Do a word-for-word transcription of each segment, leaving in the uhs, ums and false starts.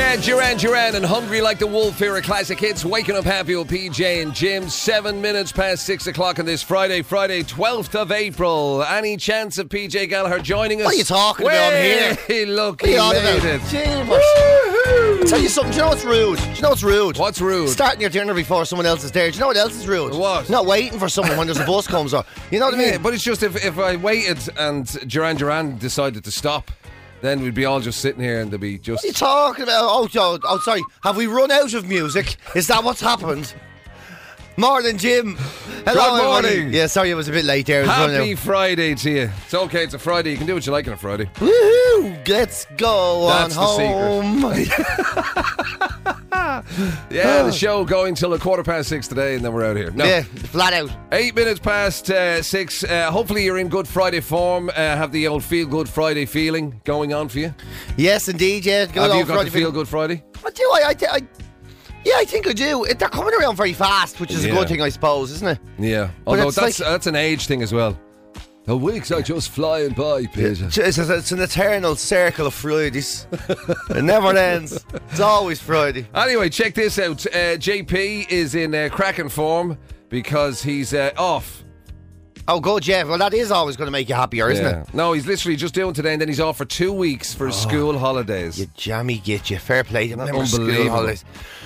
uh, Duran Duran and Hungry Like the Wolf here at Classic Hits. Waking up happy with P J and Jim. Seven minutes past six o'clock on this Friday, Friday, twelfth of April. Any chance of P J Gallagher joining us? What are you talking about here? Hey, look, what he are you made about? it. Woohoo! Tell you something, do you know what's rude? Do you know what's rude? What's rude? Starting your dinner before someone else is there. Do you know what else is rude? What? Not waiting for someone when there's a bus comes up. You know what I Yeah, mean? but it's just if, if I waited and Duran Duran decided to stop, then we'd be all just sitting here and there'd be just... What are you talking about? Oh, oh, oh, sorry. Have we run out of music? Is that what's happened? Morning, Jim. Hello, Good morning. everybody. Yeah, sorry, I was a bit late there. Happy Friday to you. It's okay, it's a Friday. You can do what you like on a Friday. Woohoo! Let's go That's on the home. Yeah, the show going till a quarter past six today, and then we're out here. No. Yeah, flat out. Eight minutes past uh, six. Uh, hopefully you're in Good Friday form. Uh, have the old Feel Good Friday feeling going on for you. Yes, indeed. Yeah, good Have you old got Friday the Feel feeling. Good Friday? I do. I, I, I, yeah, I think I do. It- They're coming around very fast, which is Yeah. a good thing, I suppose, isn't it? Yeah. Although it's that's like- that's an age thing as well. The weeks are just flying by, Peter. It's, it's, it's an eternal circle of Fridays. It never ends. It's always Friday. Anyway, check this out. Uh, J P is in uh, cracking form because he's uh, off. Oh, good, Jeff. Well, that is always going to make you happier, isn't Yeah. it? No, he's literally just doing today, and then he's off for two weeks for his school holidays. You jammy get you. Fair play to them. Them school Unbelievable. holidays.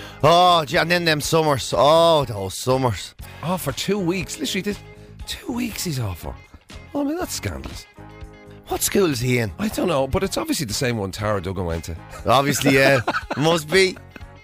Oh, gee, and then them summers. Oh, those summers. Off for two weeks. Literally, this, two weeks he's off for. Oh, I mean, that's scandalous. What school is he in? I don't know, but it's obviously the same one Tara Duggan went to. Obviously, yeah. Must be.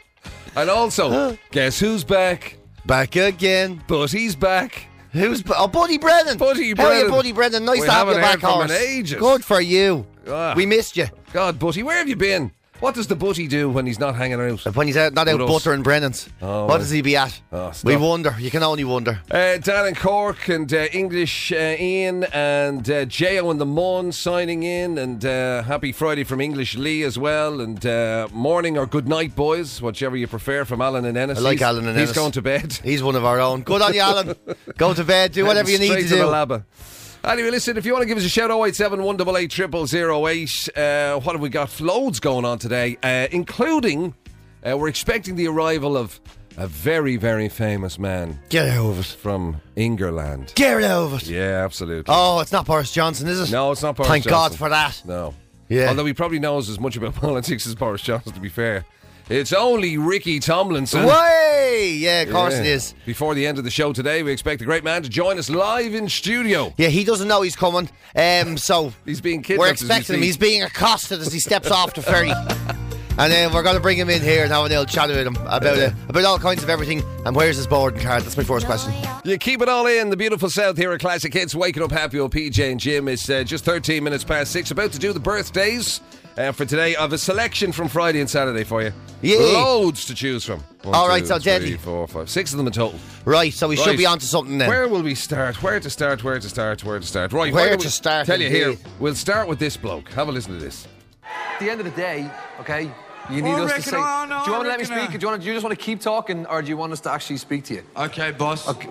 And also, guess who's back? Back again. Buddy's back. Who's... Oh, Buddy Brennan. Buddy How are you, Brennan. Buddy Brennan? Nice We to have you haven't back, heard from horse. in ages. Good for you. Ah. We missed you. God, Buddy, where have you been? What does the Buddy do when he's not hanging out? When he's out, not out With us. buttering Brennan's. Oh, what well. does he be at? Oh, stop. We wonder. You can only wonder. Uh, Dan and Cork and uh, English uh, Ian and uh, J-O and the Mon signing in, and uh, happy Friday from English Lee as well, and uh, morning or good night, boys, whichever you prefer, from Alan and Ennis. I like he's, Alan and He's Ennis. going to bed. He's one of our own. Good on you, Alan. Go to bed. Do whatever you need Straight to to the do. labba. Anyway, listen, if you want to give us a shout, oh eight seven, one eight eight, zero zero zero eight. Uh, what have we got? Loads going on today, uh, including uh, we're expecting the arrival of a very, very famous man Get out of it. from Ingerland. Get out of it. Yeah, absolutely. Oh, it's not Boris Johnson, is it? No, it's not Boris Thank Johnson. God for that. No. Yeah. Although he probably knows as much about politics as Boris Johnson, to be fair. It's only Ricky Tomlinson. Way! Yeah, of course Yeah. it is. Before the end of the show today, we expect the great man to join us live in studio. Yeah, he doesn't know he's coming. Um, so He's being kidnapped. we're as we expecting him. speak. He's being accosted as he steps off the ferry. And then we're going to bring him in here and have a little chat with him about uh, about all kinds of everything. And where's his boarding card? That's my first question. You keep it all in the beautiful South here at Classic Hits. Waking up happy with P J and Jim. It's uh, just thirteen minutes past six. About to do the birthdays uh, for today. I have a selection from Friday and Saturday for you. Yeah. Loads to choose from. One, All right, two, so three, deadly. four, five, six of them in total. Right, so we Right. should be on to something then. Where will we start? Where to start? Where to start? Where to start? Right, Where why don't to we start, Tell you here. indeed. We'll start with this bloke. Have a listen to this. At the end of the day, okay, you need I us to reckon say. I know, do you want I to let me reckon speak? I- Or do you, want to, do you just want to keep talking, or do you want us to actually speak to you? Okay, boss. Okay.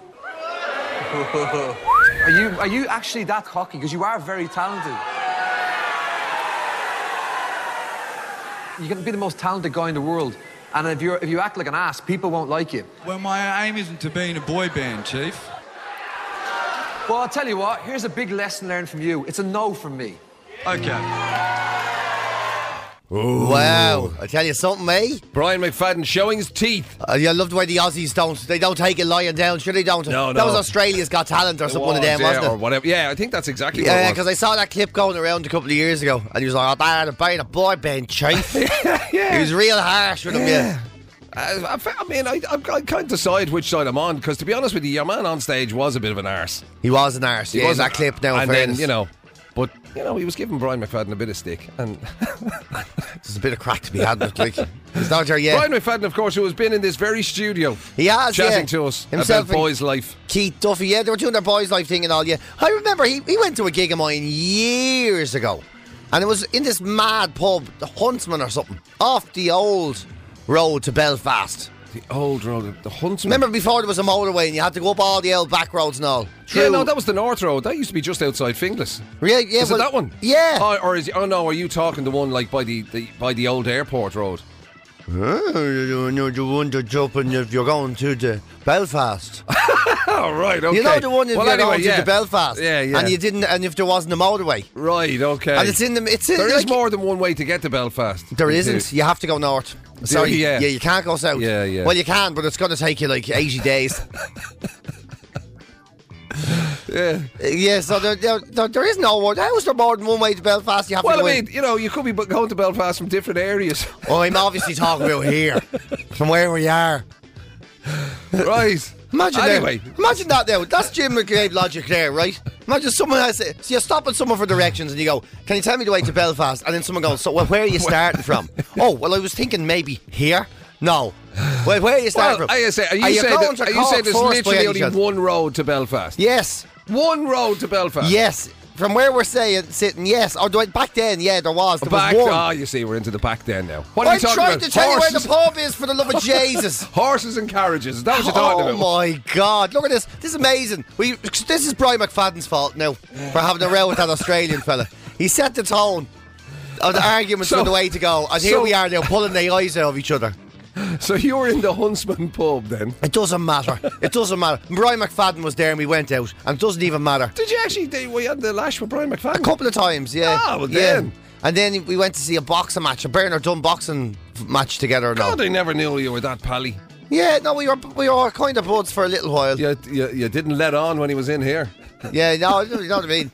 Are you are you actually that cocky? Because you are very talented. You're going to be the most talented guy in the world, and if you if you act like an ass, people won't like you. Well, my aim isn't to be in a boy band, Chief. Well, I'll tell you what. Here's a big lesson learned from you. It's a no from me. Okay. Wow, I tell you something, eh? Brian McFadden showing his teeth. Uh, I love the way the Aussies don't. They don't take it lying down. Sure, they don't. No, That no. was Australia's Got Talent or something, one of them, yeah, wasn't or it? whatever. Yeah, I think that's exactly Yeah, what it because was. I saw that clip going around a couple of years ago, and he was like, "Oh, they're buying a boy band, chief." yeah. He was real harsh with him, yeah. Uh, I, I mean, I, I, I can't decide which side I'm on, because to be honest with you, your man on stage was a bit of an arse. He was an arse. He Yeah, was that an- clip now, in And then, fairness. you know, but, you know, he was giving Brian McFadden a bit of stick. And There's a bit of crack to be had, but like, he's not there yet. Brian McFadden, of course, who has been in this very studio He has, chatting yeah. to us Himself about and boys' life. Keith Duffy, yeah, they were doing their boys' life thing and all, yeah. I remember he, he went to a gig of mine years ago, and it was in this mad pub, the Huntsman or something, off the old road to Belfast. The old road, the Huntsman. Remember before there was a motorway and you had to go up all the old back roads and all? Yeah, Through- no, that was the North Road. That used to be just outside Finglas. Yeah, yeah, Is well, it that one? Yeah. Oh, or is oh no, are you talking the one like by the, the by the old airport road? Oh, you know the one that's jumping if you're going to the Belfast. Oh, right, okay. You know the one if well, you're anyway, going yeah. to the Belfast. Yeah, yeah. And you didn't, and if there wasn't a motorway. Right, okay. And it's in the. It's in, There like, is more than one way to get to Belfast. There isn't. You have to go north. Sorry, yeah. yeah, you can't go south. Yeah, yeah. Well, you can, but it's going to take you like eighty days. Yeah. Uh, yeah, so there, there, there, there is no one. How is there more than one way to Belfast? You have Well, to go I in? mean, you know, you could be bu- going to Belfast from different areas. Oh, I'm obviously talking about here, from where we are. Right. Imagine Anyway. that. Imagine that now. That's Jim McCabe logic there, right? Imagine someone has so you're stopping someone for directions and you go, "Can you tell me the way to Belfast?" And then someone goes, "So, well, where are you starting from?" Oh, well, I was thinking maybe here. No. Well, where are you starting Well, from? I say, are you, Are you saying, going that, to are you Cork saying there's first by literally any only chance? one road to Belfast? Yes. One road to Belfast? Yes. From where we're saying, sitting, yes. Or do I, back then, yeah, there was. There Back, was one. ah, you see, we're into the back then now. What are I'm you talking trying about? to tell Horses, you where the pub is, for the love of Jesus. horses and carriages. Is that what you're talking Oh about? my God! Look at this. This is amazing. We. This is Brian McFadden's fault now for having a row with that Australian fella. He set the tone of the arguments so- for the way to go, and here so- we are now pulling the eyes out of each other. So you were in the Huntsman pub then? It doesn't matter. It doesn't matter. Brian McFadden was there, and we went out, and it doesn't even matter. Did you actually? Did, were you on the lash with Brian McFadden? A couple of times, yeah. Ah, well yeah. then. And then we went to see a boxing match, a Bernard Dunn boxing f- match together. No. God, I never knew you were that pally. Yeah, no, we were we were kind of buds for a little while. You, you, you didn't let on when he was in here. Yeah, no, you know what I mean.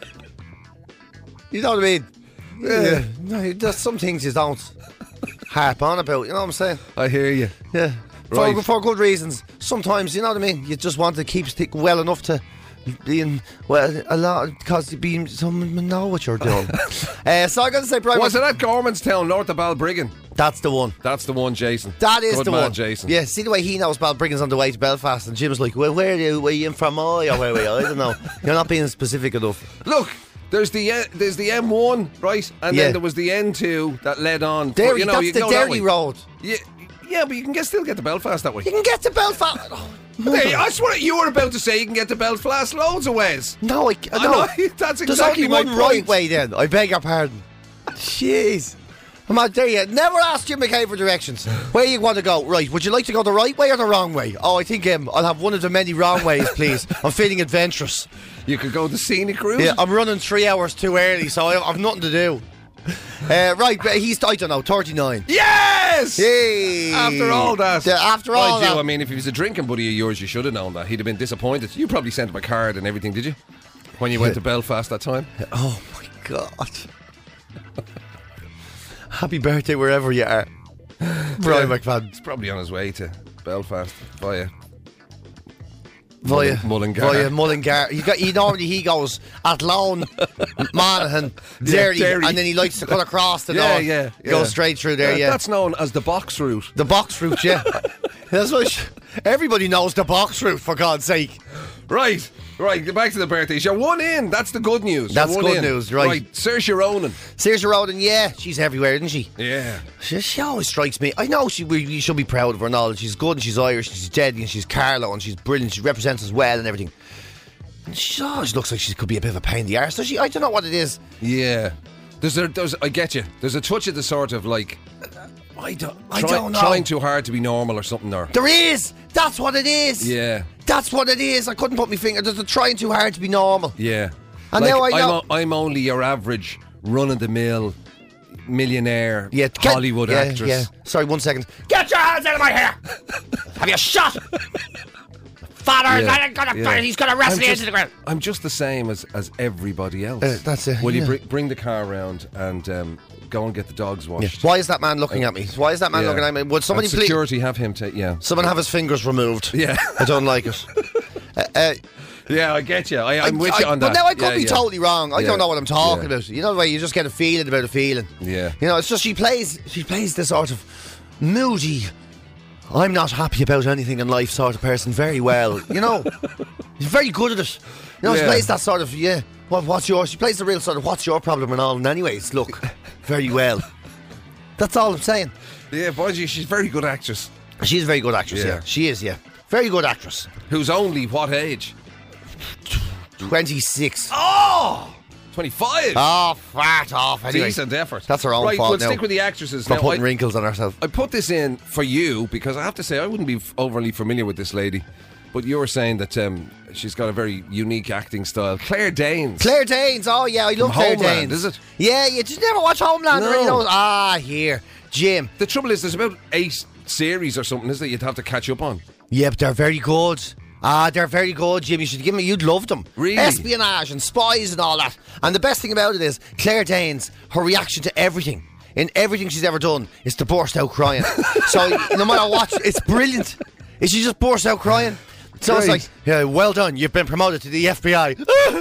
You know what I mean. Yeah. No, there's some things you don't harp on about. You know what I'm saying? I hear you. Yeah. Right. For, for good reasons. Sometimes, you know what I mean. You just want to keep stick well enough to being well a lot because being someone know what you're doing. uh, so I'm going to say, Brian, Was it at Gormanstown, north of Balbriggan? that's the one. That's the one, Jason. That is Good the man, one. Jason. Yeah, see the way he knows Balbriggan's on the way to Belfast, and Jim's like, well, where are you? Where are you in from? Oh, or where are you? I don't know. You're not being specific enough. Look, there's the uh, there's the M one, right? And Yeah. then there was the N two that led on. Derry, you know, that's you the go that Derry way. Road. Yeah, yeah, but you can get, still get to Belfast that way. You can get to Belfast. Oh, Hey, I swear you were about to say you can get to Belfast loads of ways. no, I, I no. know, that's There's exactly only my one right point. way then. I beg your pardon. Jeez. I'm not there yet. Never ask Jim McKay for directions. Where you want to go? Right. Would you like to go the right way or the wrong way? Oh, I think um, I'll have one of the many wrong ways, please. I'm feeling adventurous. You could go the scenic route. Yeah, I'm running three hours too early, so I, I've nothing to do. Uh, right, but he's, I don't know, thirty-nine. Yes! Hey! After all that. Yeah, after all Mind you, that. I mean, if he was a drinking buddy of yours, you should have known that. He'd have been disappointed. You probably sent him a card and everything, did you? When you went to Belfast that time? Oh my God. Happy birthday wherever you are. Brian Yeah. McFadden. He's probably on his way to Belfast via Via Mullingar. Via Mullingar. He, got, he normally he goes Athlone, Monaghan, Derry, Derry. and then he likes to cut across the Yeah, north. yeah, yeah. Go straight through there, yeah. That's known as the box route. The box route, yeah. That's what sh- everybody knows the box route, for God's sake. Right, right. Get back to the birthdays. You're one in. That's the good news. You're That's one good in. news, right. Right. Saoirse Ronan. Saoirse Ronan, yeah, she's everywhere, isn't she? Yeah. She, she always strikes me. I know she we, we should be proud of her and all. She's good and she's Irish and she's deadly and she's Carlo and she's brilliant. She represents us well and everything. And she always looks like she could be a bit of a pain in the arse. So she, I don't know what it is. Yeah. There's a, there's, I get you. There's a touch of the sort of like, I don't, I try- don't know. Trying too hard to be normal or something. Or There is. That's what it is. yeah, That's what it is. I couldn't put my finger. There's a trying too hard to be normal. yeah. And Like, now I I'm, know- o- I'm only your average run of the mill millionaire Yeah, get- Hollywood yeah, actress. Yeah. Sorry, one second. Get your hands out of my hair! Have you shot? Father, Yeah, gonna, yeah. he's going to wrestle I'm you just- into the ground. I'm just the same as, as everybody else. Uh, that's it, Will you yeah. bring, bring the car around and um, go and get the dogs Yeah. washed? Why is that man looking at me? Why is that man Yeah. looking at me? Would somebody And please... security have him take? Yeah, Someone have his fingers removed. Yeah. I don't like it. Uh, uh, yeah. I get you. I, I'm I- with I- you on that. But now I could Yeah, be yeah. totally wrong. I Yeah. don't know what I'm talking Yeah. about. You know the way you just get a feeling about a feeling. Yeah. You know, it's just she plays. She plays this sort of moody. I'm not happy about anything in life sort of person very well. You know, she's very good at it. You know, she Yeah. plays that sort of yeah. What, what's your? She plays the real sort of what's your problem and all. And anyways, look, very well. That's all I'm saying. Yeah, boy, she- she's a very good actress. She's a very good actress. Yeah, Yeah. she is. Yeah, very good actress. Who's only what age? twenty-six. Oh, twenty-five. Oh, fart off. Anyway, Decent effort. That's our own right, fault we'll now. stick with the actresses For now. putting I, wrinkles on ourselves. I put this in for you because I have to say I wouldn't be f- overly familiar with this lady, but you were saying that um, she's got a very unique acting style. Claire Danes. Claire Danes. Oh, yeah, I love Claire Homeland, Danes. is it? Yeah, you just never watch Homeland. No. Or, you know, ah, here. Jim. The trouble is, there's about eight series or something, is that you'd have to catch up on. Yeah, but they're very good. Ah, they're very good, Jim. You should give me. You'd love them. Really? Espionage and spies and all that. And the best thing about it is Claire Danes. Her reaction to everything, in everything she's ever done, is to burst out crying. So no matter what, it's brilliant. Is she just burst out crying? So it's Great. like, yeah, well done. You've been promoted to the F B I.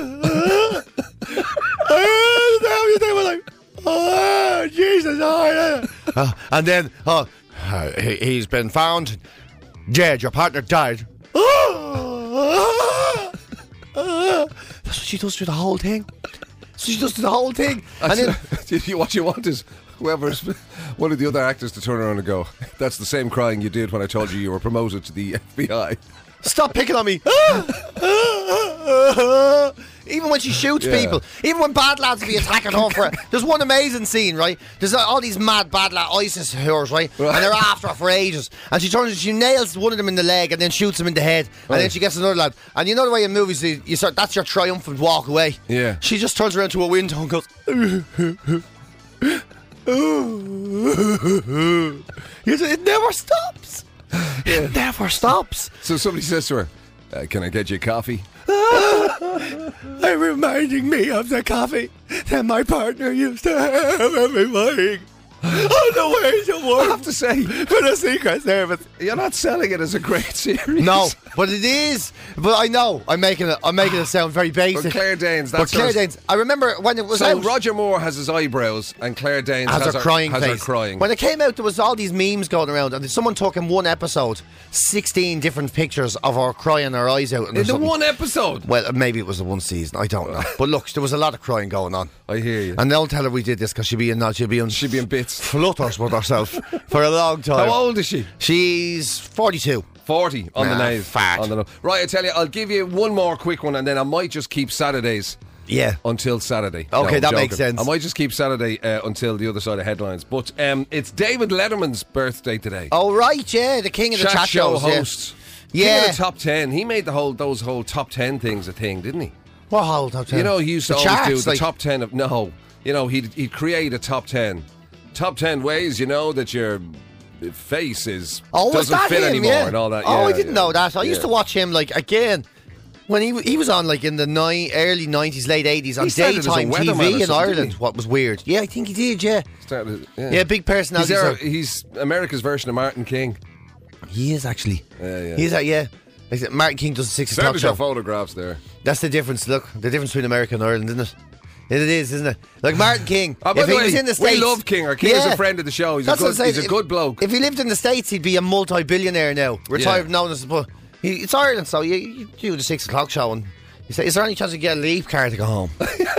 Oh, Jesus! Oh, yeah. Uh, and then, oh, uh, he, he's been found dead. Your partner died. That's what she does through the whole thing. So she does through the whole thing. And then, what you want is whoever's one of the other actors to turn around and go, that's the same crying you did when I told you you were promoted to the F B I. stop picking on me. Even when she shoots Yeah. people, even when bad lads be attacking her for it. There's one amazing scene, right? There's uh, all these mad bad lad ISIS whores, right? Right. And they're after her for ages. And she turns, she nails one of them in the leg and then shoots him in the head. And Right. then she gets another lad. And you know the way in movies, you, you start, that's your triumphant walk away. Yeah. She just turns around to a window and goes, it never stops. It never stops. So somebody says to her, uh, can I get you a coffee? They're reminding me of the coffee that my partner used to have every morning on the way to I work have to say, for the Secret Service. you're not selling it as a great series. No, but it is. But I know I'm making it. I'm making it sound very basic. But Claire Danes, But that's Claire her- Danes. I remember when it was So out. Roger Moore has his eyebrows and Claire Danes has, has, her crying has face. her crying. When it came out, there was all these memes going around, and someone took in one episode sixteen different pictures of her crying her eyes out. And In the something. one episode. Well, maybe it was the one season. I don't know. But look, there was a lot of crying going on. I hear you. And don't tell her we did this because she'll be in. She'll be in. She'd be in bits. flutters with herself for a long time. How old is she? She's forty-two. forty on the Nah, nose. fat. On the nose. Right, I tell you, I'll give you one more quick one and then I might just keep Saturdays Yeah. until Saturday. Okay, No, I'm that joking. makes sense. I might just keep Saturday uh, until the other side of headlines. But um, it's David Letterman's birthday today. Oh right, yeah, the king of the Chat chat show shows, yeah. host. Yeah. King of the top ten. He made the whole those whole top ten things a thing, didn't he? What whole top ten? You know, he used to the always charts, do the like, top ten of no. You know, he'd he'd create a top ten. Top ten ways you know that your face is Oh, was doesn't that fit him? anymore Yeah. and all that. Oh, Yeah, I didn't yeah. know that. I used Yeah. to watch him like again when he he was on like in the ni- early nineties, late eighties on He started as a daytime T weatherman or V in something, Ireland. didn't he? What was weird? Yeah, I think he did. Yeah, Started, yeah. yeah, big He's, personality. our- so- he's America's version of Martin King. He is actually. Yeah, yeah. He's a, yeah. Like I said, Martin King does the six o'clock Certainly show. got photographs there. That's the difference. Look, the difference between America and Ireland, isn't it? It is, isn't it? Like Martin King. Oh, by if the he way, was in the we States, love King. Our King is a Yeah. friend of the show. He's a That's what good. I'm saying. He's a If- good bloke. If he lived in the States, he'd be a multi-billionaire now, retired Yeah. known as. But he, it's Ireland, so you, you do the six o'clock show, and you say, "Is there any chance you get a leave card to go home?"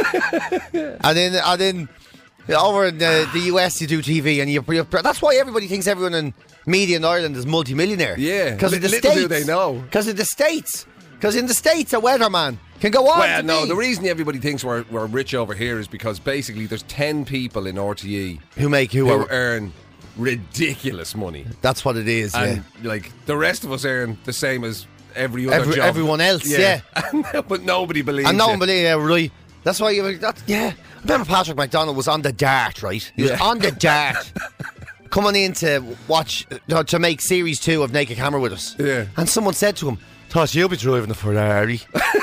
And then, and then over in the, the U S, you do T V, and you, you. That's why everybody thinks everyone in media in Ireland is multi-millionaire. Yeah. because of the Little States. do they know. Because of the States. Because in the States, a weatherman can go on. Well, to no, be- the reason everybody thinks we're, we're rich over here is because basically there's ten people in R T E who make who, who are. earn ridiculous money. That's what it is. Yeah. And like the rest of us earn the same as every other Every- job. everyone else, yeah. But nobody believes And no it. one believes it, right? That's why you. That, yeah. I remember Patrick McDonald was on the dart, right? He was Yeah. on the dart, coming in to watch uh, to make series two of Naked Camera with us. Yeah. And someone said to him, "Tosh, you'll be driving a Ferrari."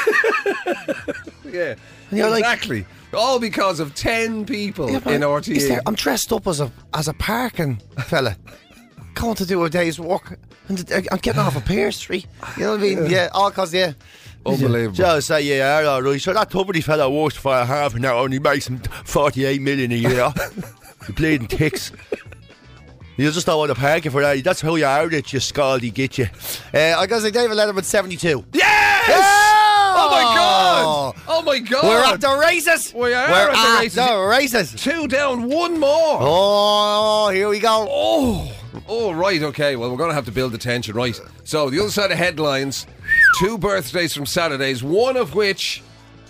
Yeah, And you're like- exactly. All because of ten people Yeah, but in R T E. is there- I'm dressed up as a as a parking fella, going to do a day's work, and I'm getting off a Pear Street. You know what I mean? Yeah, all cause yeah. Unbelievable. Just say yeah, all right. So that Tuberty fella works for a half an hour and he makes him forty-eight million a year. The bleeding ticks. You just don't want to park it for that. That's how you are, it you scaldy get you. Uh, I gotta say, David Letterman, seventy-two. Yes! Yeah! Oh my god! Oh my god! We're at the races. We are We're at the at races. the races. Two down, one more. Oh, here we go. Oh, oh, right, okay. Well, we're going to have to build the tension, right? So, the other side of headlines, two birthdays from Saturdays, one of which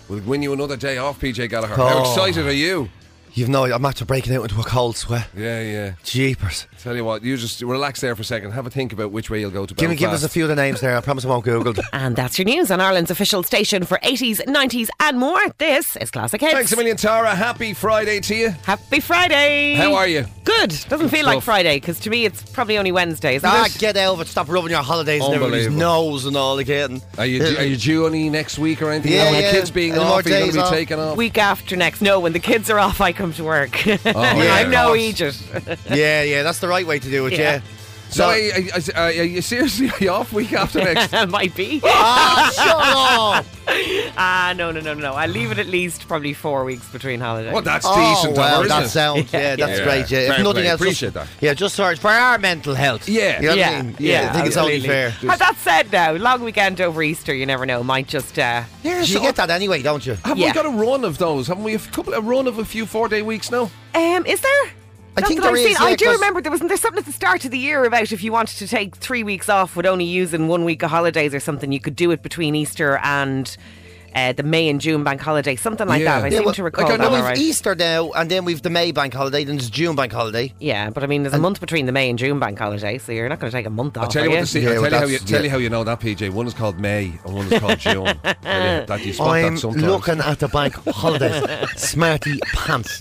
We'll win you another day off, P J Gallagher. How Oh. excited are you? You've no, I'm after breaking out into a cold sweat. Yeah, yeah. Jeepers. Tell you what, you just relax there for a second. Have a think about which way you'll go to Give me, Belfast. give us a few of the names there. I promise I won't Google them. And that's your news on Ireland's official station for eighties, nineties and more. This is Classic Hits. Thanks a million, Tara. Happy Friday to you. Happy Friday. How are you? Good. Doesn't feel like stuff. Friday because to me it's probably only Wednesday. Isn't Ah, it? get out of it. Stop rubbing your holidays in everybody's Unbelievable. nose and all again. Are you are you due any next week or anything? Yeah, With yeah. the kids being Any off, more are you going days to be off? taking off? Week after next. No, when the kids are off, I come to work. Oh, I'm yeah. no Of course. Egypt. Yeah, yeah, that's the right way to do it, Yeah. yeah. So, No. are, you- are, are you seriously are you off week after next? Might be. Ah, shut up! Ah, no, no, no, no. I leave it at least probably four weeks between holidays. Well, that's Oh, decent, well, isn't that it? sounds, yeah, that's Yeah. great, yeah. If Fair nothing play. else, Appreciate just, that. yeah, just for, for our mental health. Yeah. You know what yeah, I mean? yeah, I think it's only absolutely. fair. Uh, that said, now long weekend over Easter, you never know, might just. Uh, Yeah, you get that anyway, don't you? Have Yeah. we got a run of those? Haven't we a couple a run of a few four day weeks now? um, is there? I Not think that there I've is, seen. I yeah, do 'cause- remember there was there's something at the start of the year about if you wanted to take three weeks off with only using one week of holidays or something, you could do it between Easter and uh, the May and June bank holiday, something like Yeah. that. I Yeah, seem well, to recall like I that. know We've all right. Easter now, and then we've the May bank holiday, then there's June bank holiday. Yeah, but I mean, there's a month between the May and June bank holiday, so you're not going to take a month off. I'll tell you are what. The, se- Yeah, I'll well, tell you how you that's- tell yeah. you how you know that, P J. One is called May and one is called June. Tell you that you spot I'm that sometimes. looking at the bank holidays. Smarty pants.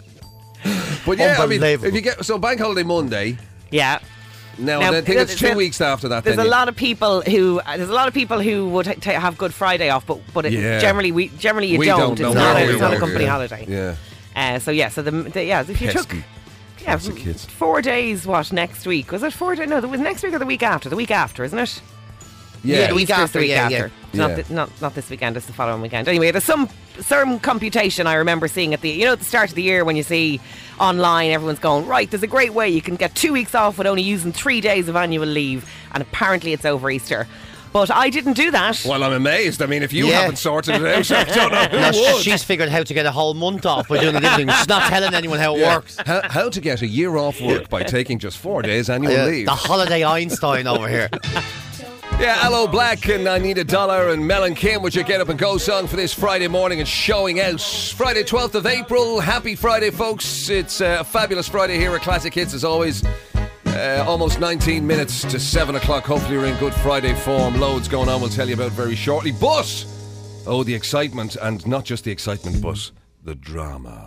But yeah, I mean, Unbelievable. if you get so bank holiday Monday. Yeah. Now, Now, then I think it's two there's- weeks after that. There's then a you- lot of people who uh, there's a lot of people who would ta ta- have Good Friday off, but but it, Yeah. generally we generally you We don't. don't, It's no, not, no, a, we it's not a won't, company yeah. holiday. Yeah. Uh, so yeah, so the, the yeah, if you took Pesky. yeah Classic kids. four days, what next week was it? Four days? No, it was next week or the week after. The week after, isn't it? Yeah. the week Easter's after, the week yeah, after. yeah. It's Yeah. Not, th- not not this weekend. It's the following weekend. Anyway, there's some some computation I remember seeing at the you know at the start of the year when you see online everyone's going right. There's a great way you can get two weeks off with only using three days of annual leave, and apparently it's over Easter. But I didn't do that. Well, I'm amazed. I mean, if you Yeah. haven't sorted it out, I don't know who No, would. she's figured how to get a whole month off by doing a different thing. She's not telling anyone how it Yeah. works. How, how to get a year off work by taking just four days annual Yeah, leave. the holiday Einstein over here. Yeah, Hello Black and I Need a Dollar and Mel and Kim with your Get Up and Go song for this Friday morning and showing out. Friday twelfth of April. Happy Friday, folks. It's uh, a fabulous Friday here at Classic Hits as always. Uh, almost nineteen minutes to seven o'clock. Hopefully you're in good Friday form. Loads going on we'll tell you about very shortly. But, oh, the excitement, and not just the excitement, but the drama.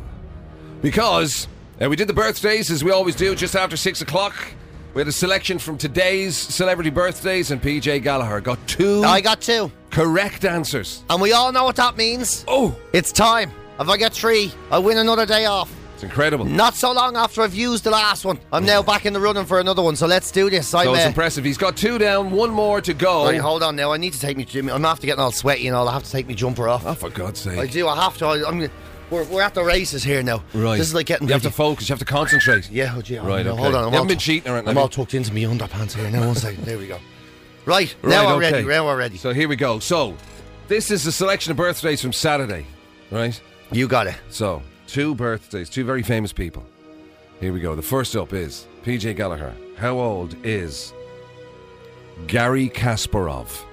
Because uh, we did the birthdays as we always do just after six o'clock. We had a selection from today's celebrity birthdays, and P J Gallagher got two I got two. correct answers. And we all know what that means. Oh, It's time. If I get three, I win another day off. it's incredible. Not so long after I've used the last one. I'm now back in the running for another one, so let's do this. I'm, So it's uh, impressive. He's got two down, one more to go. Right, hold on now. I need to take me. I'm after getting all sweaty and all. I have to take my jumper off. Oh, for God's I sake. do. I have to. I, I'm. We're, we're at the races here now. Right. This is like getting. You have to ready. focus, you have to concentrate. Yeah, oh, gee, oh, Right, no, okay. hold on. I'm You all haven't been tu- cheating or anything, I'm have all you? tucked into my underpants here now. One second. There we go. Right, Right, now we're okay. ready. Now we're ready. So here we go. So, this is a selection of birthdays from Saturday, right? You got it. So, two birthdays, two very famous people. Here we go. The first up is P J Gallagher. How old is Gary Kasparov?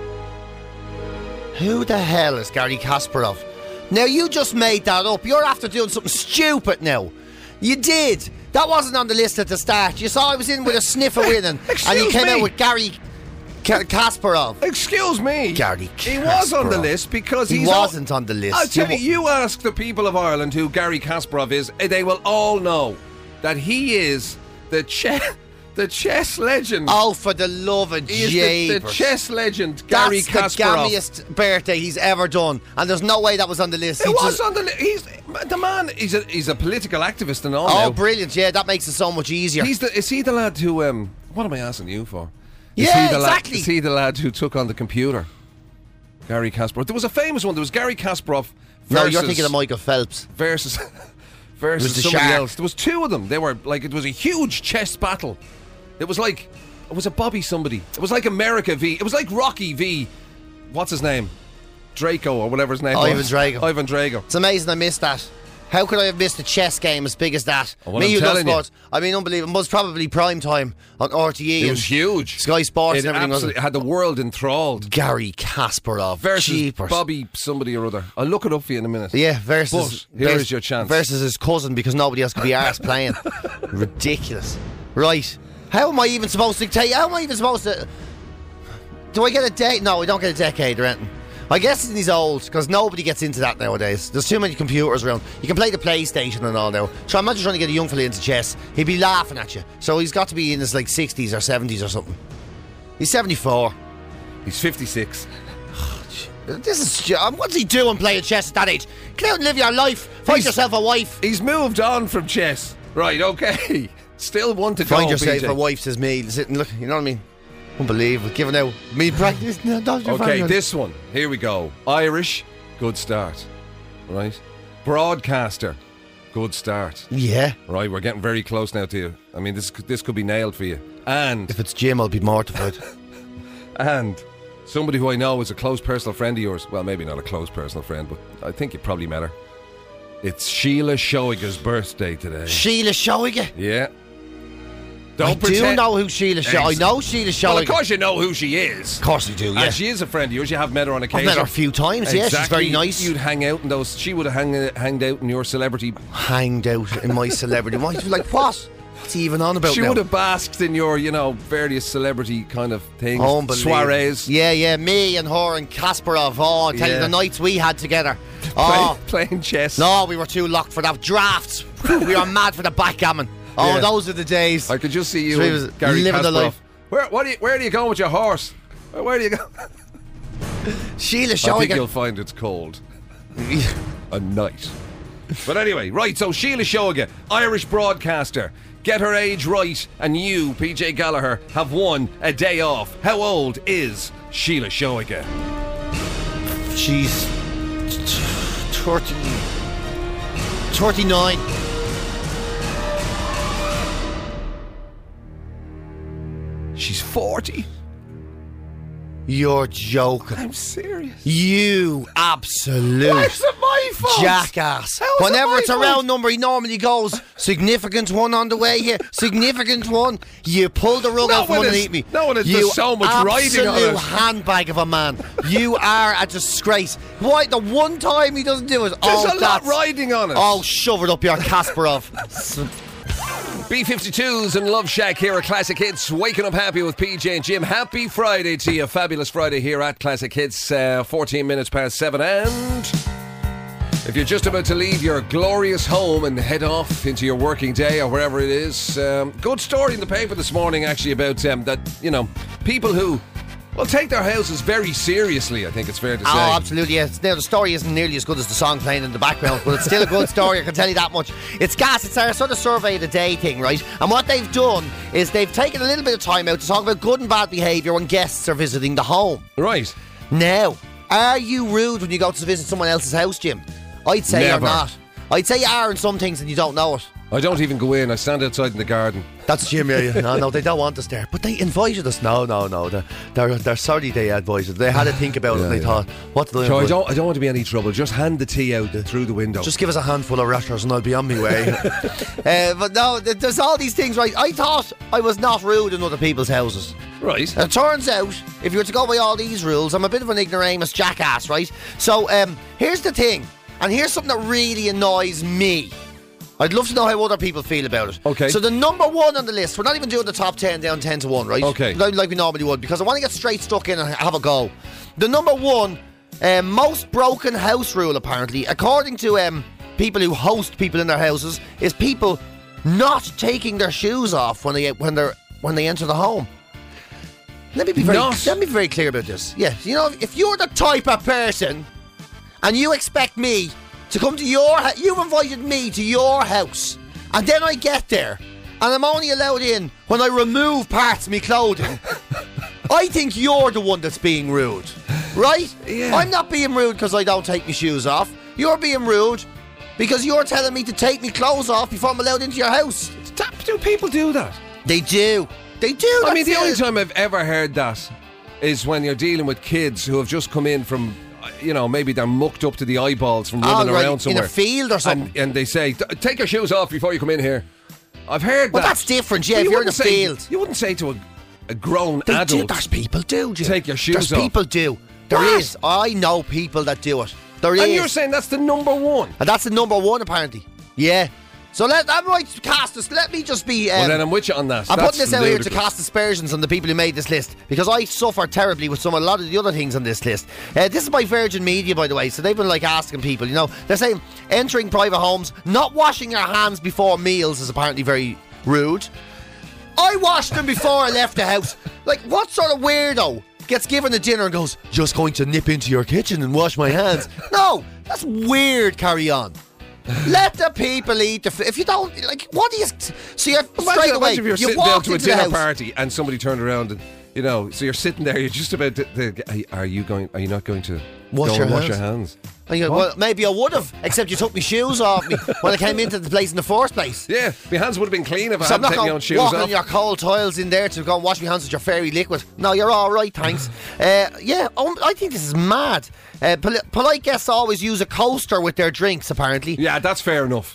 Who the hell is Gary Kasparov? Now, you just made that up. You're after doing something stupid now. You did. That wasn't on the list at the start. You saw I was in with a sniff of winning, and you Excuse came me. out with Gary Ka- Kasparov. Excuse me. Gary He was on the Kasparov. list because He he's wasn't on the list. I'll tell You you, you ask the people of Ireland who Gary Kasparov is, eh, they will all know that he is the chess, the chess legend. Oh, for the love of he is the, the Jeepers. chess legend, Gary That's the Kasparov. gammiest birthday he's ever done, and there's no way that was on the list. It He was just- on the list. He's the man. He's a he's a political activist and all. Oh, now. brilliant! Yeah, that makes it so much easier. He's the is he the lad who um? What am I asking you for? Is Yeah, he the exactly. Lad, is he the lad who took on the computer? Gary Kasparov. There was a famous one. There was Gary Kasparov. Versus, no, you're thinking of Michael Phelps. versus versus It was the somebody shark. else. There was two of them. They were like it was a huge chess battle. It was like it was a Bobby somebody. It was like America v. It was like Rocky v. What's his name? Draco or whatever his name Ivan was. Drago. Ivan Drago. It's amazing I missed that. How could I have missed a chess game as big as that? Oh, well, Me, I'm you love telling you. sports. I mean, unbelievable. It was probably prime time on R T E. It and was huge. Sky Sports It and everything. absolutely Wasn't had the world enthralled. Gary Kasparov Versus Jeepers. Bobby somebody or other. I'll look it up for you in a minute. Yeah, versus. But here vers- is your chance. Versus his cousin because nobody else could be arsed playing. Ridiculous. Right. How am I even supposed to take. How am I even supposed to. Do I get a date? No, I don't get a decade or anything. I guess he's old because nobody gets into that nowadays. There's too many computers around. You can play the PlayStation and all now. So imagine trying to get a young fella into chess. He'd be laughing at you. So he's got to be in his like sixties or seventies or something. He's seventy-four. He's fifty-six. This is um, what's he doing playing chess at that age? Get out and live your life. Find He's- yourself a wife. He's moved on from chess. Right, okay. Still one to Find go, yourself P J. a wife, says me. Sitting, look, you know what I mean? Unbelievable. Giving out me practice. No, don't you Okay, find this one. Here we go. Irish, good start. Right? Broadcaster, good start. Yeah. Right, we're getting very close now to you. I mean, this this could be nailed for you. And If it's Jim, I'll be mortified. and somebody who I know is a close personal friend of yours. Well, maybe not a close personal friend, but I think you probably met her. It's Sheila Shoiga's birthday today. Sheila Shoiga. Yeah. I Don't pretend. do know who Sheila Shoiga. I Ex- know Sheila Shoiga. Well, of course you know who she is. Of course you do. Yeah. And she is a friend of yours. You have met her on I've occasion. met her a few times. Yeah, she's Exactly. very nice. You'd hang out in those. She would have hang, hanged out in your celebrity. Hanged out in my celebrity. What? Like what? What's he even on about She now? would have basked in your, you know, various celebrity kind of things. Unbelievable. Soirees. Yeah, yeah. Me and her and Kasparov. Oh, I tell you, Yeah. the nights we had together. Oh, Play, playing chess. no, we were too locked for that. Drafts. We were mad for the backgammon. Oh, Yeah. those are the days. I could just see you So he and was Gary living the Kasparov. life. Where, what do you, where do you go with your horse? Where, where do you go? Sheila I think you'll Shoiga. find it's cold. A night. But anyway, right, so Sheila Shoiga, Irish broadcaster. Get her age right, and you, P J Gallagher, have won a day off. How old is Sheila Shoiga? She's thirty, thirty-nine. She's forty. You're joking. I'm serious. You absolute Why is it my fault? jackass. How is it Whenever my it's a fault? round number, he normally goes, significant one on the way here, significant one. You pull the rug Not out from when underneath it's- me. not when it's- you there's so much riding on absolute it. handbag of a man. You are a disgrace. Why? The one time he doesn't do it. There's oh, a lot that's- riding on it. Oh, shove it up your Kasparov. B fifty-twos and Love Shack here at Classic Hits. Waking up happy with P J and Jim. Happy Friday to you. Fabulous Friday here at Classic Hits. Uh, fourteen minutes past seven. And if you're just about to leave your glorious home and head off into your working day or wherever it is, um, good story in the paper this morning actually about um, that, you know, people who, well, take their houses very seriously, I think it's fair to say. Oh, absolutely, yes. Now, the story isn't nearly as good as the song playing in the background, but it's still a good story, I can tell you that much. It's gas, it's our sort of survey of the day thing, right? And what they've done is they've taken a little bit of time out to talk about good and bad behaviour when guests are visiting the home. Right. Now, are you rude when you go to visit someone else's house, Jim? I'd say Never. you're not. I'd say you are in some things and you don't know it. I don't even go in. I stand outside in the garden. That's Jim, yeah, yeah. No, no, they don't want us there. But they invited us. No, no, no. They're, they're, they're sorry they invited. They had to think about it Yeah, and they yeah. thought, what do they So I invite? don't, I don't want to be any trouble. Just hand the tea out through the window. Just give us a handful of rashers and I'll be on my way. uh, but no, th- there's all these things, right? I thought I was not rude in other people's houses. right. And it turns out, if you were to go by all these rules, I'm a bit of an ignoramus jackass, right? So, um, here's the thing. And here's something that really annoys me. I'd love to know how other people feel about it. Okay. So the number one on the list, we're not even doing the top ten down ten to one, right? Okay. Like, like we normally would, because I want to get straight stuck in and have a go. The number one um, most broken house rule, apparently, according to um, people who host people in their houses, is people not taking their shoes off when they when they when they enter the home. Let me be very Not- let me be very clear about this. Yeah, you know, if you're the type of person and you expect me to come to your house, you've invited me to your house, and then I get there and I'm only allowed in when I remove parts of my clothing. I think you're the one that's being rude, right? Yeah. I'm not being rude because I don't take my shoes off. You're being rude because you're telling me to take my clothes off before I'm allowed into your house. Do people do that? They do. They do. I mean, that's the only it. time I've ever heard that is when you're dealing with kids who have just come in from you know, maybe they're mucked up to the eyeballs from Oh, running right, around somewhere. in a field or something. And, and they say, take your shoes off before you come in here. I've heard Well, that. that's different, yeah, But if you you're in a wouldn't say- field. You wouldn't say to a, a grown They adult. do. There's people do, Jim. Take your shoes There's off. people do. There What? is. I know people that do it. There is. And you're saying that's the number one. And that's the number one, apparently. Yeah. So let that might cast us. Let me just be. Um, Well, then I'm with you on that. I'm That's putting this out here to ludicrous. cast aspersions on the people who made this list because I suffer terribly with some a lot of the other things on this list. Uh, this is by Virgin Media, by the way, so they've been like asking people. You know, they're saying entering private homes, not washing your hands before meals is apparently very rude. I washed them before I left the house. Like, what sort of weirdo gets given a dinner and goes, just going to nip into your kitchen and wash my hands? No, that's weird. Carry on. Let the people eat the food. If you don't, like, what do you. So you're straight Imagine, away. imagine if you're you sitting down walked to a into the dinner house. party and somebody turned around and, you know, so you're sitting there, you're just about to, to are you going, are you not going to Wash go your and wash hands? your hands? And you go, well, maybe I would have, except you took my shoes off me when I came into the place in the first place. Yeah, my hands would have been clean if I So I'm hadn't not taken my going own shoes walking off. on your cold tiles in there to go and wash my hands with your fairy liquid. No, you're all right, thanks. uh, yeah, um, I think this is mad. Uh, poli- polite guests always use a coaster with their drinks, apparently. Yeah, that's fair enough.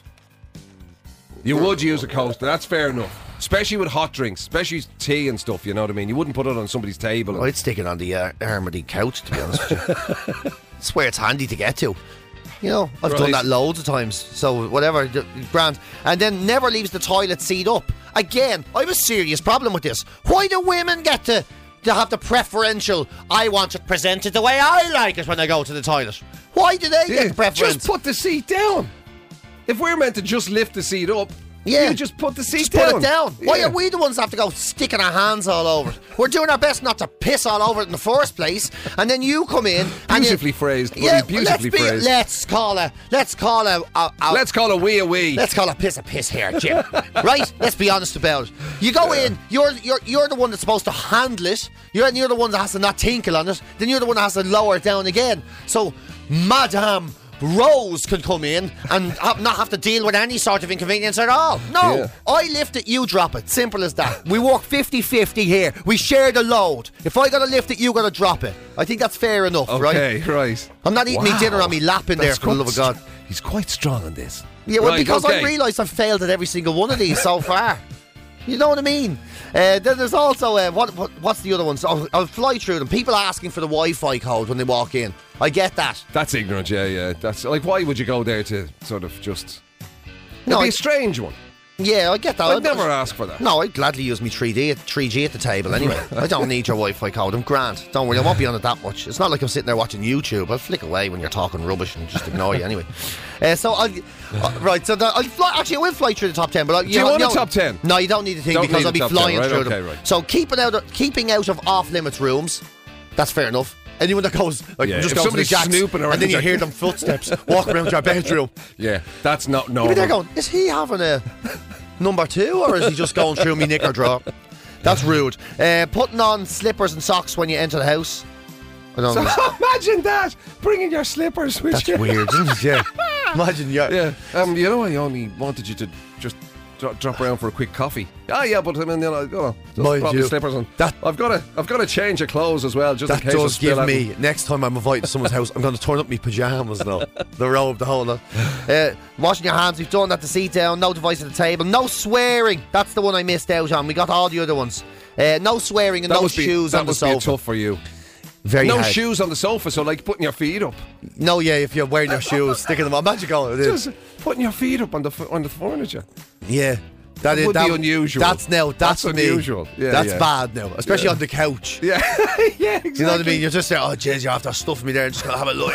You would use a coaster, that's fair enough. Especially with hot drinks, especially tea and stuff, you know what I mean? You wouldn't put it on somebody's table. and- I'd stick it on the uh, arm of the couch, to be honest with you. It's where it's handy to get to. You know, I've done Right. that loads of times. So whatever, d- grand. And then never leaves the toilet seat up. Again, I have a serious problem with this. Why do women get to, to have the preferential, I want it presented the way I like it when I go to the toilet? Why do they Yeah, get the preference? just put the seat down. If we're meant to just lift the seat up, Yeah. you just put the seat Just down. put it down. Why Yeah. are we the ones that have to go sticking our hands all over it? We're doing our best not to piss all over it in the first place, and then you come in and you- Beautifully phrased, buddy, Yeah, beautifully let's be, phrased. Let's call a. Let's call a. a, a Let's call a wee a wee. Let's call a piss a piss here, Jim. Right? Let's be honest about it. You go in, you're you're you're the one that's supposed to handle it. You're you're the one that has to not tinkle on it. Then you're the one that has to lower it down again. So, Madame Rose can come in and have, not have to deal with any sort of inconvenience at all. No, Yeah. I lift it, you drop it. Simple as that. We work fifty-fifty here. We share the load. If I gotta lift it, you gotta drop it. I think that's fair enough, right? Okay, right. I'm not eating me Wow. dinner on me lap in there, That's for the love of quite God. str- He's quite strong on this. Yeah, well, Right, because okay. I realise I've failed at every single one of these so far. You know what I mean? Uh, then there's also uh, what, what what's the other ones? I'll, I'll fly through them. People asking for the Wi-Fi code when they walk in. I get that. That's ignorant, yeah, yeah. That's like, why would you go there to sort of just? No, It'd be I- a strange one. Yeah, I get that. I'd I- never ask for that. No, I'd gladly use me three D at three G at the table anyway. I don't need your Wi-Fi code. I'm grand. Don't worry, I won't be on it that much. It's not like I'm sitting there watching YouTube. I'll flick away when you're talking rubbish and just ignore you anyway. Uh, so, I'll, uh, right, so the, I'll fly, actually, I will fly through the top ten. But I, Do you want a top ten? No, you don't need a thing Don't because need I'll a be top ten, flying right? through Okay, them. right. So, keeping out, of, keeping out of off-limits rooms, that's fair enough. Anyone that goes, like, Yeah, just if goes to the somebody's jacks, snooping around and then you your- hear them footsteps walk around your bedroom. Yeah, that's not Maybe normal. they're going, is he having a number two or is he just going through me knicker drawer? That's rude. Uh, putting on slippers and socks when you enter the house. I don't know. So, imagine that, bringing your slippers with That's you. weird, isn't it? Yeah. Imagine, yeah. Yeah, um, you know, I only wanted you to just dro- drop around for a quick coffee. Ah, yeah, but I mean, you know, you know just Mind drop you, the slippers on. that- I've got to, I've got to change of clothes as well, just That in case I does spill give anything. me, next time I'm invited to someone's house, I'm going to turn up my pyjamas now. The robe, the whole lot. Uh, washing your hands, we've done that, the seat down, no device at the table, no swearing. That's the one I missed out on. We got all the other ones. Uh, no swearing and That no must be, shoes that on the must be sofa. tough for you. Very no hard. shoes on the sofa, so like putting your feet up. No, yeah, if you're wearing your shoes, sticking them on. Imagine going, Just putting your feet up on the fu- on the furniture. yeah. That That would be unusual. That's now, that's, That's me. unusual. Yeah, that's yeah. bad now, especially Yeah. on the couch. Yeah, yeah, exactly. You know what I mean? You're just there, oh, jeez, you have to stuff me there and just gonna have a look.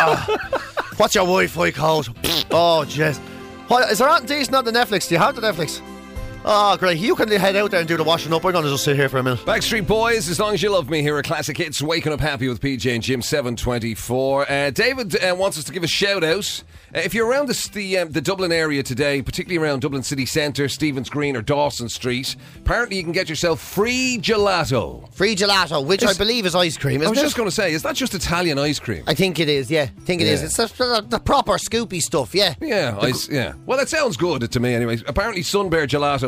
Ah. What's your Wi-Fi code? Oh, jeez. What, is there anything decent on the Netflix? Do you have the Netflix? Oh, great. You can head out there and do the washing up. We're going to just sit here for a minute. Backstreet Boys, As Long As You Love Me, here are Classic Hits, Waking Up Happy with P J and Jim, seven twenty-four. Uh, David uh, wants us to give a shout out. Uh, if you're around this, the um, the Dublin area today, particularly around Dublin City Centre, Stevens Green or Dawson Street, apparently you can get yourself free gelato. Free gelato, which It's- I believe is ice cream, I isn't was it? just going to say, is that just Italian ice cream? I think it is, yeah. I think it is. Yeah. It's the, the proper scoopy stuff, yeah. Yeah, ice, yeah. Well, that sounds good to me anyway. Apparently Sun Bear Gelato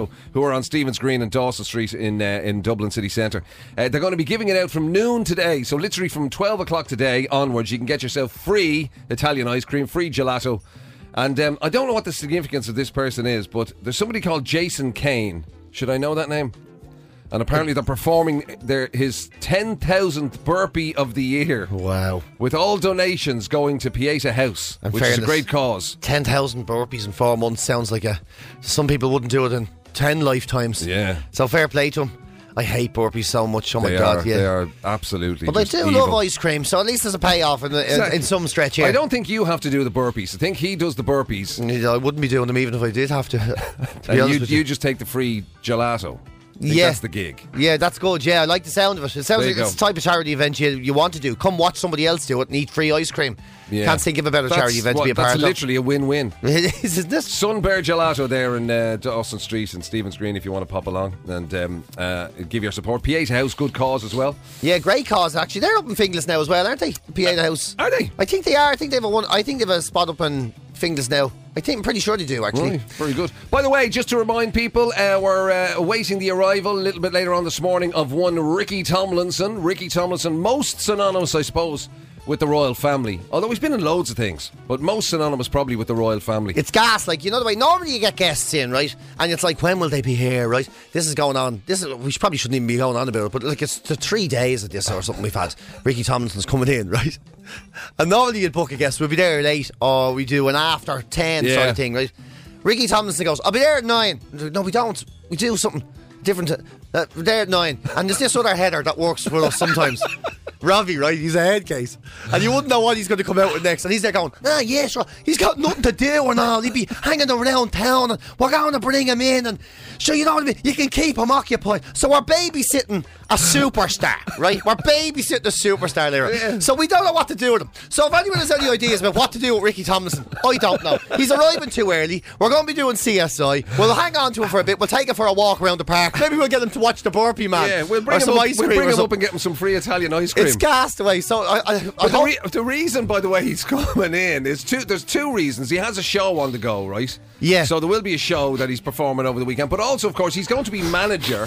who are on Stephen's Green and Dawson Street in uh, in Dublin city centre. Uh, they're going to be giving it out from noon today, so literally from twelve o'clock today onwards, you can get yourself free Italian ice cream, free gelato. And um, I don't know what the significance of this person is, but there's somebody called Jason Kane. Should I know that name? And apparently they're performing their his ten thousandth burpee of the year. Wow. With all donations going to Pieta House, In which is a fairness, great cause. ten thousand burpees in four months sounds like a... Some people wouldn't do it in ten lifetimes. Yeah. So fair play to them. I hate burpees so much. Oh my They God, are, yeah. They are absolutely But I just do evil. love ice cream, so at least there's a payoff in, the, in, Exactly. in some stretch here. I don't think you have to do the burpees. I think he does the burpees. I wouldn't be doing them even if I did have to. to be And honest you, with you you. just take the free gelato. I think Yeah. That's the gig. Yeah, that's good. Yeah, I like the sound of it. It sounds There like you it's go. the type of charity event you, you want to do. Come watch somebody else do it and eat free ice cream. Yeah. Can't think of a better That's charity event what- to be a part That's of. literally a win-win. It is, isn't this? Sun Bear Gelato there in uh, Dawson Street and Stephen's Green if you want to pop along and um, uh, give your support. Pieta House, good cause as well. Yeah, great cause actually. They're up in Finglas now as well, aren't they? Pieta House. Are they? I think they are. I think they have a one. I think they have a spot up in Finglas now. I think I'm pretty sure they do actually. Right, very good. By the way, just to remind people, uh, we're uh, awaiting the arrival a little bit later on this morning of one Ricky Tomlinson. Ricky Tomlinson, most synonymous, I suppose, with the royal family. Although he's been in loads of things, but most synonymous probably with the royal family. It's gas, like, you know the way normally you get guests in, right? And it's like, when will they be here, right? This is going on. This is we should, probably shouldn't even be going on about it, but like it's the three days of this or something we've had. Ricky Tomlinson's coming in, right? And normally you'd book a guest, we'll be there at eight, or we do an after ten Yeah. sort of thing, right? Ricky Tomlinson goes, I'll be there at nine. No, we don't. We do something different. Uh, we're there at nine. And there's this other header that works for us sometimes. Robbie, right? He's a head case. And you wouldn't know what he's going to come out with next. And he's there going, ah, yeah, sure. He's got nothing to do and all. He'd be hanging around town and we're going to bring him in. And so, you know what I mean? You can keep him occupied. So we're babysitting a superstar, right? We're babysitting a superstar there. Yeah. So we don't know what to do with him. So if anyone has any ideas about what to do with Ricky Tomlinson, I don't know. He's arriving too early. We're going to be doing C S I. We'll hang on to him for a bit. We'll take him for a walk around the park. Maybe we'll get him to watch the Burpee Man. Yeah, we'll or bring, him some up, ice we'll cream bring or him up something. and get him some free Italian ice cream. It's gassed away. So I, I, I But the, hope- re- the reason, by the way, he's coming in is two. There's two reasons. He has a show on the go, right? Yeah. So there will be a show that he's performing over the weekend. But also, of course, he's going to be manager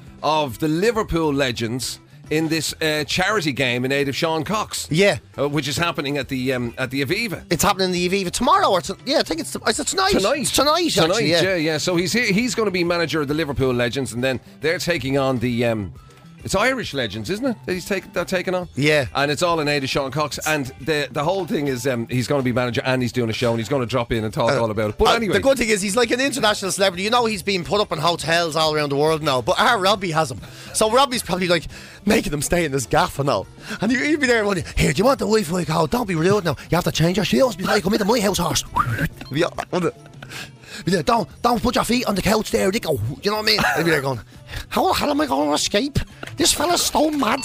of the Liverpool legends in this uh, charity game in aid of Sean Cox. Yeah. uh, which is happening at the um, at the Aviva. It's happening in the Aviva tomorrow, or to, yeah, I think it's, is it tonight. Tonight. It's tonight, Tonight, actually, yeah. yeah, yeah. So he's here, he's going to be manager of the Liverpool legends, and then they're taking on the. Um, it's Irish legends, isn't it? That he's take, they're taking on. Yeah. And it's all in aid of Sean Cox, and the the whole thing is um, he's going to be manager and he's doing a show, and he's going to drop in and talk all about it. But Uh, anyway, the good thing is he's like an international celebrity. You know he's being put up in hotels all around the world now. But our Robbie has him, so Robbie's probably like making them stay in this gaff and all. And he- he'd be there going, "Here, do you want the Wi-Fi code? Don't be rude now. You have to change your shoes before you come into my house, horse." Be like, wouldn't it? Be like, don't don't put your feet on the couch there. They go, you know what I mean? I'd be there going, how the hell am I going to escape? This fella's stone mad.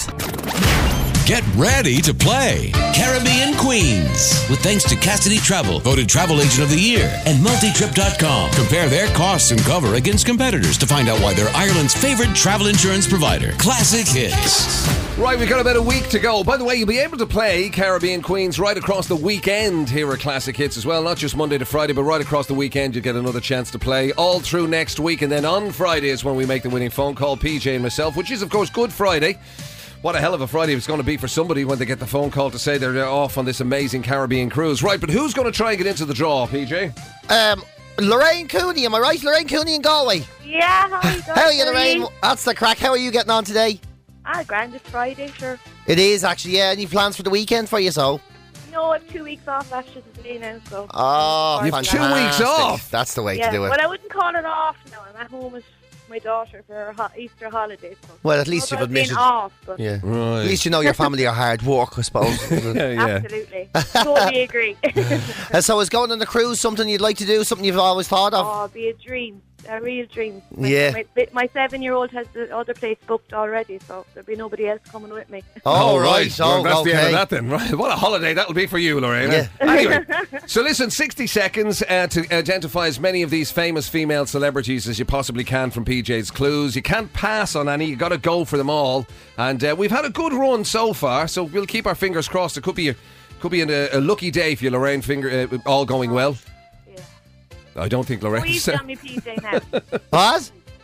Get ready to play Caribbean Queens with thanks to Cassidy Travel, voted Travel Agent of the Year, and Multitrip dot com. Compare their costs and cover against competitors to find out why they're Ireland's favorite travel insurance provider. Classic hits. right, we've got about a week to go. By the way, you'll be able to play Caribbean Queens right across the weekend here at Classic Hits as well. Not just Monday to Friday, but right across the weekend you'll get another chance to play all through next week. And then on Friday is when we make the winning phone call, P J and myself, which is, of course, Good Friday. What a hell of a Friday it's going to be for somebody when they get the phone call to say they're off on this amazing Caribbean cruise. Right, but who's going to try and get into the draw, P J? Um, Lorraine Cooney, am I right? Lorraine Cooney in Galway. Yeah, how are you going? How are you, Lorraine? That's the crack. How are you getting on today? Ah, grand, it's Friday, sure. It is actually, yeah. Any plans for the weekend for you, so? No, I have two weeks off after today now, so... Oh, You've two fantastic. weeks off? That's the way yeah, to do it. but I wouldn't call it off now. I'm at home with my daughter for her ho- Easter holiday. So Well, at least not you've that I've admitted. been off, but Yeah. Right. At least you know your family are hard work, I suppose. Yeah, yeah. absolutely. Totally agree. Uh, so is going on the cruise something you'd like to do, something you've always thought of? Oh, it'd be a dream. A real dream. My, Yeah. My, my seven-year-old has the other place booked already, so there'll be nobody else coming with me. Oh, right. Well, Oh, that's okay. the end of that then. Right. What a holiday that'll be for you, Lorraine. eh? Yeah. Anyway, so listen, sixty seconds uh, to identify as many of these famous female celebrities as you possibly can from P J's Clues. You can't pass on any. You got to go for them all. And uh, we've had a good run so far, so we'll keep our fingers crossed. It could be a, could be a, a lucky day for you, Lorraine. Finger uh, all going well. Yeah. I don't think Lorraine. Squeeze on me, P J, now. What?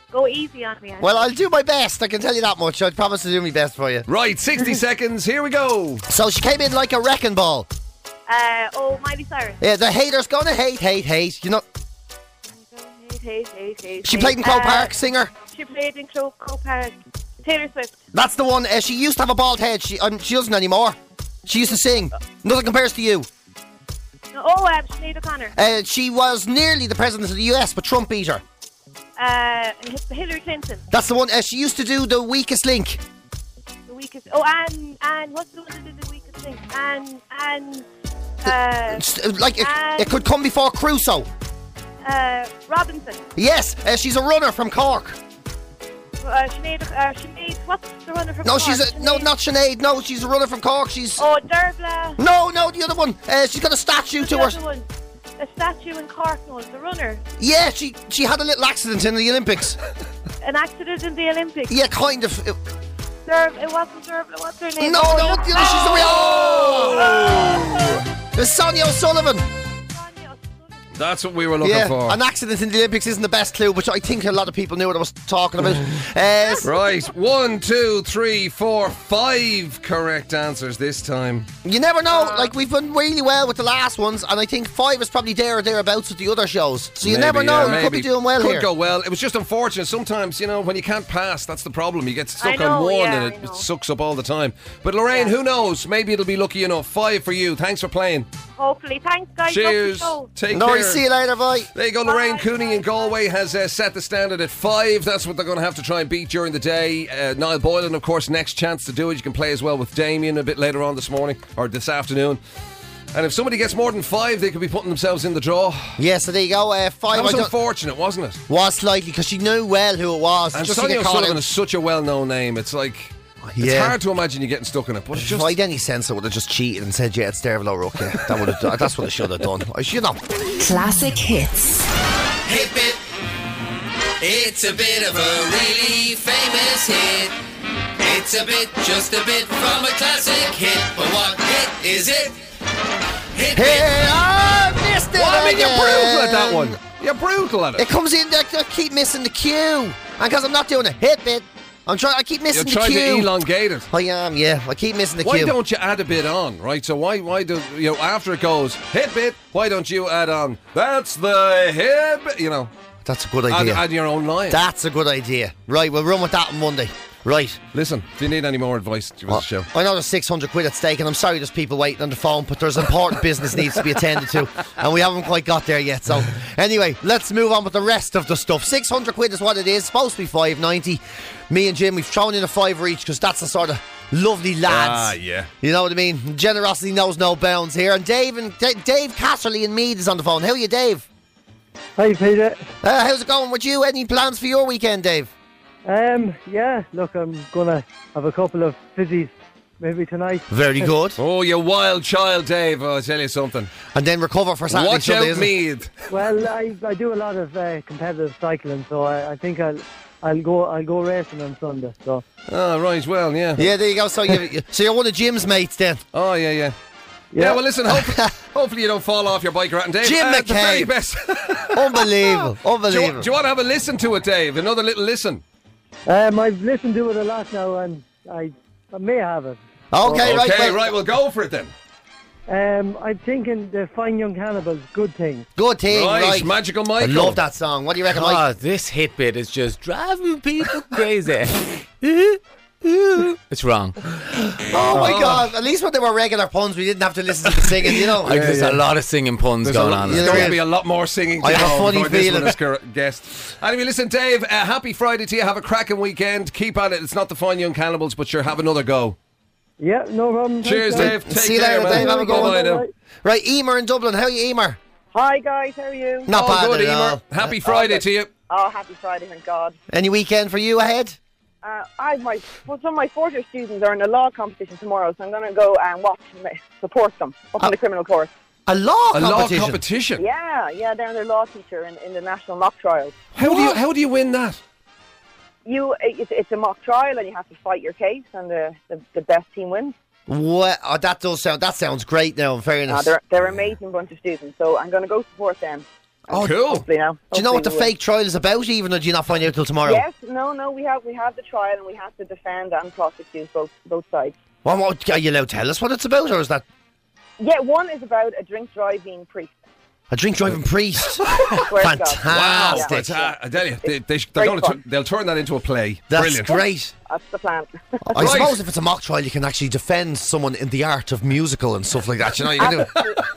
Go easy on me. Ange. Well, I'll do my best. I can tell you that much. I promise to do my best for you. Right, sixty seconds. Here we go. So she came in like a wrecking ball. Uh, oh, Miley Cyrus. Yeah, the haters gonna hate, hate, hate. You know, Hate, hate, hate, hate. she hate. played in Croke Uh, Park, singer. She played in Croke Croke Park. Taylor Swift. That's the one. Uh, she used to have a bald head. She um, she doesn't anymore. She used to sing. Nothing compares to you. Oh, um, Sinead O'Connor. Uh, she was nearly the president of the U S, but Trump beat her. Uh, Hillary Clinton. That's the one. Uh, she used to do The Weakest Link. The weakest. Oh, and and what's the one that did the weakest thing? And and uh, S- uh, Like, it, and- it could come before Crusoe. uh, Robinson. Yes, uh, she's a runner from Cork. Uh, Sinead. Uh, Sinead. What's the runner from? No, Cork? she's a, no, Sinead- not Sinead. No, she's a runner from Cork. She's Oh, Derbla. no, no, the other one. Uh, she's got a statue What's to the her. other one? A statue in Cork. No, the runner. Yeah, she she had a little accident in the Olympics. An accident in the Olympics. Yeah, kind of. It- Derb, it wasn't Derbla. What's her name? no, Oh, no, look- you know, she's the real. Oh! It's Sonia O'Sullivan. Sonia. That's what we were looking Yeah, for. an accident in the Olympics isn't the best clue, which I think a lot of people knew what I was talking about. Uh, Right, one, two, three, four, five correct answers this time. You never know. Like, we've done really well with the last ones, and I think five is probably there or thereabouts with the other shows. So you Maybe, never know. yeah, you could be maybe. doing well Could here. go well. It was just unfortunate. Sometimes, you know, when you can't pass, that's the problem. You get stuck I on know, one yeah, and I it, know. it sucks up all the time. But Lorraine, Yeah. who knows? Maybe it'll be lucky enough. Five for you. Thanks for playing. Hopefully. Thanks, guys. Cheers. Love the show. Take No care. worries. See you later. Bye. There you go, Lorraine Bye, Cooney bye, in Galway has uh, set the standard at five. That's what they're going to have to try and beat during the day. Uh, Niall Boylan, of course, next chance to do it. You can play as well with Damien a bit later on this morning or this afternoon. And if somebody gets more than five, they could be putting themselves in the draw. Yeah, so there you go. Uh, five That was I don't- unfortunate, wasn't it? was slightly because she knew well who it was. And Just Sonia to get caught O'Sullivan out. is such a well-known name. It's like it's Yeah. hard to imagine you getting stuck in it. But it's If just I had any sense, I would have just cheated and said, "Yeah, it's Dervla O'Rourke." Yeah, that would have. That's what I should have done. I should have. Classic hits. Hit bit. It's a bit of a really famous hit. It's a bit, just a bit from a classic hit. But what hit is it? Hit bit. Hey, I missed it. Well, I mean, you're again. brutal at that one. You're brutal at It it. comes in. I, I keep missing the cue, and because I'm not doing a hit bit, I'm trying. I keep You're missing the trying to cue. elongate it. I am. Yeah, I keep missing the Why cue. don't you add a bit on, right? So why why do you know after it goes hit bit? Why don't you add on? That's the hit bit, you know. That's a good Add, idea. add your own line. That's a good idea. Right, we'll run with that on Monday. Right. Listen, if you need any more advice, give us a show. I know there's six hundred quid at stake, and I'm sorry there's people waiting on the phone, but there's important business needs to be attended to, and we haven't quite got there yet. So, anyway, let's move on with the rest of the stuff. six hundred quid is what it is. Supposed to be five ninety. Me and Jim, we've thrown in a fiver each because that's the sort of lovely lads. Ah, yeah. You know what I mean? Generosity knows no bounds here. And Dave and D- Dave Casserly in Meath is on the phone. How are you, Dave? Hi, Peter. Uh, how's it going with you? Any plans for your weekend, Dave? Um, yeah, look, I'm gonna have a couple of fizzies maybe tonight. Very good. Oh, you wild child, Dave. Oh, I'll tell you something. And then recover for Saturday, Watch Sunday, out, isn't it? Meath. Well, I, I do a lot of uh, competitive cycling, so I, I think I'll I'll go I'll go racing on Sunday. So Oh, right, well, yeah. Yeah, there you go. So, you, so you're one of Jim's mates then. Oh, yeah, yeah. Yeah, Yeah. well, listen, hopefully, hopefully you don't fall off your bike, Rat and Dave. Jim uh, the very McCabe. best. Unbelievable. do, you, Unbelievable. do you want to have a listen to it, Dave? Another little listen. um, I've listened to it a lot now, and I, I may have it. Okay, right. Okay, well, right, we'll go for it then. Um, I'm thinking the Fine Young Cannibals, Good Thing. Good thing, Right, right. Magical I Michael. love that song. What do you reckon, Mike? God, this hit bit is just driving people crazy. It's wrong. Oh, my God. At least when they were regular puns, we didn't have to listen to the singing, you know. Like, there's a lot of singing puns There's, going a, on. there's Yeah. going to be a lot more singing to I have a go funny before this feeling. one is cor- guessed. Anyway, listen, Dave, uh, happy Friday to you. Have a cracking weekend. Keep at it. It's not the Fine Young Cannibals, but sure, have another go. Yeah, no problem. Cheers, Thanks, guys. Dave. Take See you care, later, man. Dave. Have a good Bye-bye one. now. Bye. Right, Emer in Dublin. How are you, Emer? Hi guys, how are you? Not All bad good, at Emer. all. Happy Friday to you. Oh, happy Friday, thank God. Any weekend for you ahead? Uh, I my well, some of my fourth year students are in a law competition tomorrow, so I'm going to go and watch and support them up in the criminal court. A law A law competition? competition. Yeah, yeah, they're their law teacher in, in the national mock trial. How do you how do you win that? You, it's, it's a mock trial, and you have to fight your case, and the the, the best team wins. What? Oh, that does sound. That sounds great. Now, in Uh, fairness. they're they're an amazing bunch of students, so I'm going to go support them. Oh, cool. Hopefully now. Do you know what the Hopefully we fake trial is about, even, or do you not find out till tomorrow? will. Yes, no, no. We have we have the trial, and we have to defend and prosecute both both sides. Well, what, are you allowed to tell us what it's about, or is that Yeah, one is about a drink driving priest. a drink driving priest? Swear to God. Fantastic. Wow, Yeah. that's, uh, I tell you, they, they, they're Great going to fun. they'll turn that into a play. That's Brilliant. great. That's the plan. I Right. suppose if it's a mock trial, you can actually defend someone in the art of musical and stuff like that. You know, you can do it.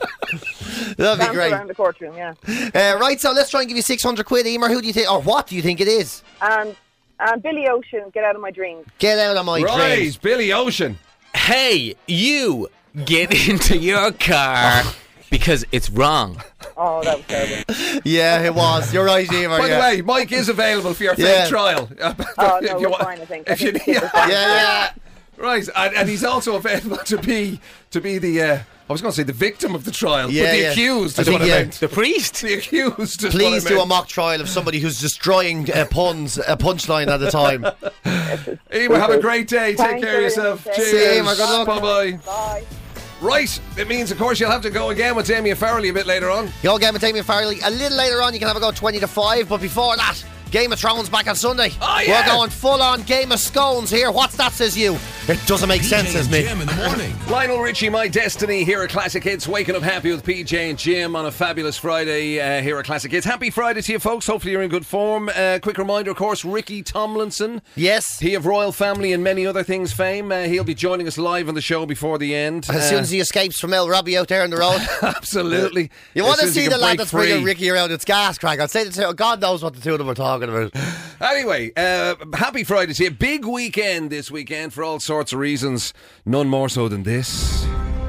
That'd be Dance great. around the courtroom, yeah. Uh, right, so let's try and give you six hundred quid, Emer. Who do you think, or what do you think it is? And and Billy Ocean, Get Out of My Dreams. Get out of my Right, dreams. Billy Ocean. Hey, you get into your car because it's wrong. Oh, that was terrible. Yeah, it was. You're right, Emer. By yeah. the way, Mike is available for your fake Yeah. trial. Oh, If no, you we're want- fine, I think. I If you think need, it's fine. yeah, yeah. Right, and, and he's also available to be to be the. Uh, I was going to say the victim of the trial, Yeah, but the yeah. accused I is think, what I yeah. meant. The priest. The accused. Is Please what I do a meant. mock trial of somebody who's destroying uh, puns, a punchline at a time. Emer, have a great day. Take Thanks, care of yourself. everyone. Cheers. See you, Emer. Good luck. Bye bye. Bye. Right, it means, of course, you'll have to go again with Damien Farrelly a bit later on. Your game with Damien Farrelly. A little later on, you can have a go twenty to five, but before that, Game of Thrones back on Sunday. Oh, yeah. We're going full on Game of Scones here. What's that, says you? It doesn't make sense, says me. Jim in the morning. Lionel Richie, My Destiny, here at Classic Hits. Waking up happy with P J and Jim on a fabulous Friday uh, here at Classic Hits. Happy Friday to you, folks. Hopefully you're in good form. Uh, quick reminder, of course, Ricky Tomlinson. Yes. He of Royal Family and many other things fame. Uh, he'll be joining us live on the show before the end. As soon as he escapes from El Robbie out there on the road. Absolutely. You As want to soon as he see can the lad break that's free. bringing Ricky around? It's gas crack. I'll say the two. God knows what the two of them are talking about. Anyway, uh, happy Friday to you. Big weekend this weekend for all sorts of reasons. None more so than this.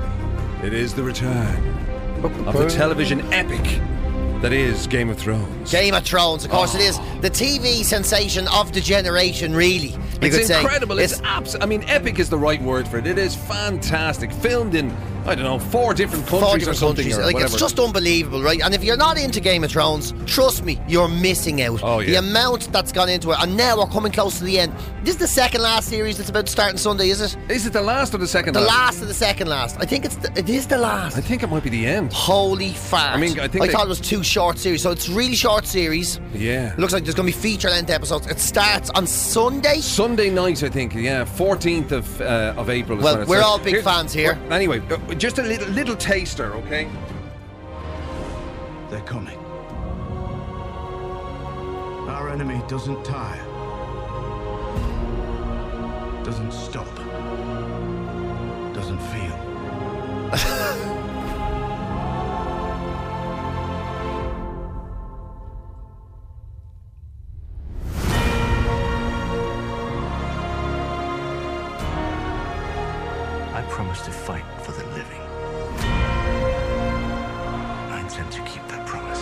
It is the return of the television epic that is Game of Thrones. Game of Thrones, of course, it is the T V sensation of the generation. Really, you It's could say. incredible. It's, abs- I mean, epic is the right word for it. It is fantastic. Filmed in, I don't know, four different countries Four or different something. countries. Or Like, whatever. it's just unbelievable, right? And if you're not into Game of Thrones, trust me, you're missing out. Oh, yeah. The amount that's gone into it, and now we're coming close to the end. This is the second last series that's about to start on Sunday, is it? Is it the last or the second The last? last of the second last. I think it's the, it is the last. I think it might be the end. Holy fart! I mean, I think I they- thought it was two short series, so it's really short series. Yeah. It looks like there's going to be feature length episodes. It starts on Sunday. Sunday night, I think. Yeah, fourteenth of uh, of April. Is Well, when it we're starts. all big fans here. well, Anyway, uh, just a little little taster, okay? They're coming. Our enemy doesn't tire, doesn't stop, doesn't feel. I promise to fight for the living. I intend to keep that promise.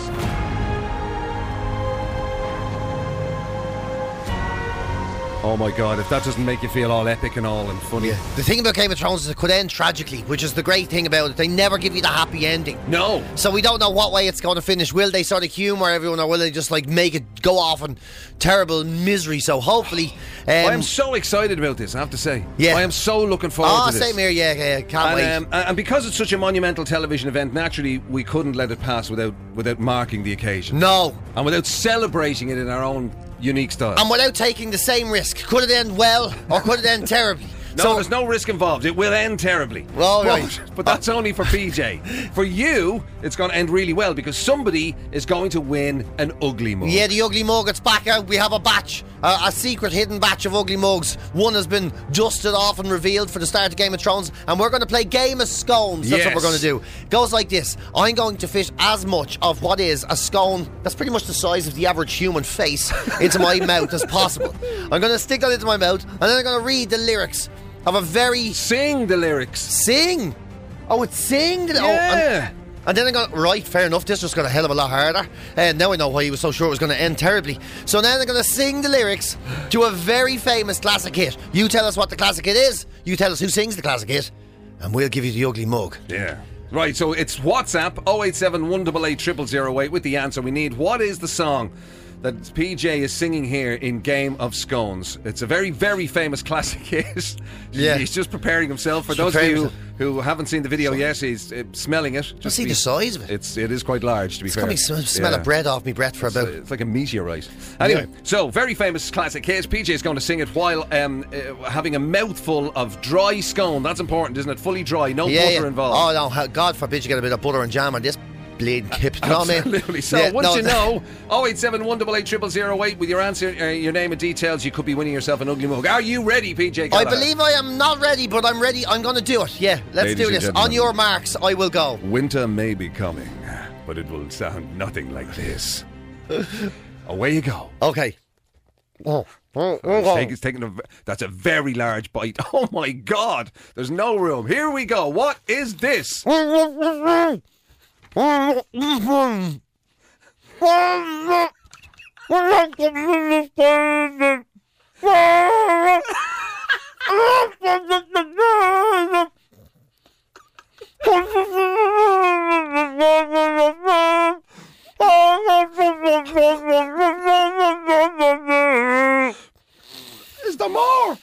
Oh my God! If that doesn't make you feel all epic and all and funny, The thing about Game of Thrones is it could end tragically, which is the great thing about it. They never give you the happy ending. No. So we don't know what way it's going to finish. Will they sort of humour everyone, or will they just like make it go off in terrible misery? So hopefully, um, I am so excited about this. I have to say, Yeah. I am so looking forward oh, to this. same here. Yeah, yeah, can't wait. And, um, and because it's such a monumental television event, naturally we couldn't let it pass without without marking the occasion. No. And without celebrating it in our own unique style. And without taking the same risk, could it end well or could it end terribly? No, so, there's no risk involved. It will end terribly. Well, but, right. but that's only for P J. For you, it's going to end really well because somebody is going to win an ugly mug. Yeah, the ugly mug, it's back out. We have a batch, uh, a secret hidden batch of ugly mugs. One has been dusted off and revealed for the start of Game of Thrones, and we're going to play Game of Scones. That's what Yes. we're going to do. Goes like this. I'm going to fit as much of what is a scone that's pretty much the size of the average human face into my mouth as possible. I'm going to stick that into my mouth, and then I'm going to read the lyrics of a very... Sing the lyrics. Sing? Oh, it's sing? The, Yeah. oh, and, and then I got, right, fair enough, this just got a hell of a lot harder. And now I know why he was so sure it was going to end terribly. So now they're going to sing the lyrics to a very famous classic hit. You tell us what the classic hit is, you tell us who sings the classic hit, and we'll give you the ugly mug. Yeah. Right, so it's WhatsApp oh eight seven, one eight eight, zero zero zero eight with the answer we need. What is the song that P J is singing here in Game of Scones. It's a very, very famous classic hit. Yeah. He's just preparing himself. For He's those of you preparing who, who haven't seen the video yet, he's uh, smelling it. Just see be- the size of it. It's, it is quite large, to be It's fair. got me sm- smell Yeah. of bread off me breath for It's, about. uh, it's like a meteorite. Anyway, Yeah. so very famous classic hit. P J is going to sing it while um, uh, having a mouthful of dry scone. That's important, isn't it? Fully dry, no yeah, butter yeah. involved. Oh no! ha- God forbid you get a bit of butter and jam on this bleeding kip. You know what I mean? Absolutely. So Yeah, once no, you know, oh eight seven one eight eight zero zero zero eight with your answer, uh, your name and details, you could be winning yourself an ugly mug. Are you ready, P J I Gallagher? believe I am not ready, but I'm ready. I'm going to do it. Yeah, let's Ladies do and this. gentlemen. On your marks, I will go. Winter may be coming, but it will sound nothing like this. Away you go. Okay. Oh, oh, It's take- it's taking a, v- that's a very large bite. Oh my God! There's no room. Here we go. What is this? Is there more?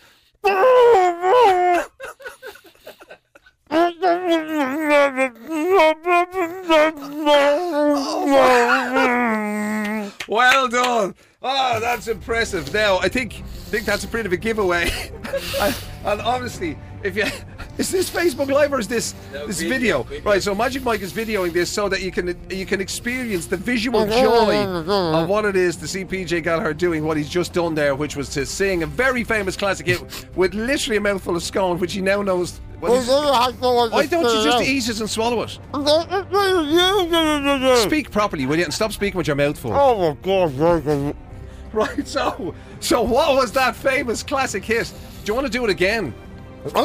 Well done. Oh, that's impressive. Now, I think think that's a bit of a giveaway. and, and honestly, if you is this Facebook Live or is this this video? Right, so Magic Mike is videoing this so that you can you can experience the visual joy of what it is to see P J Gallagher doing what he's just done there, which was to sing a very famous classic hit with literally a mouthful of scone, which he now knows. What is, why don't you just eat it and swallow it? Speak properly, will you? And stop speaking with your mouth full. Oh my God! Right, so so what was that famous classic hit? Do you want to do it again? Do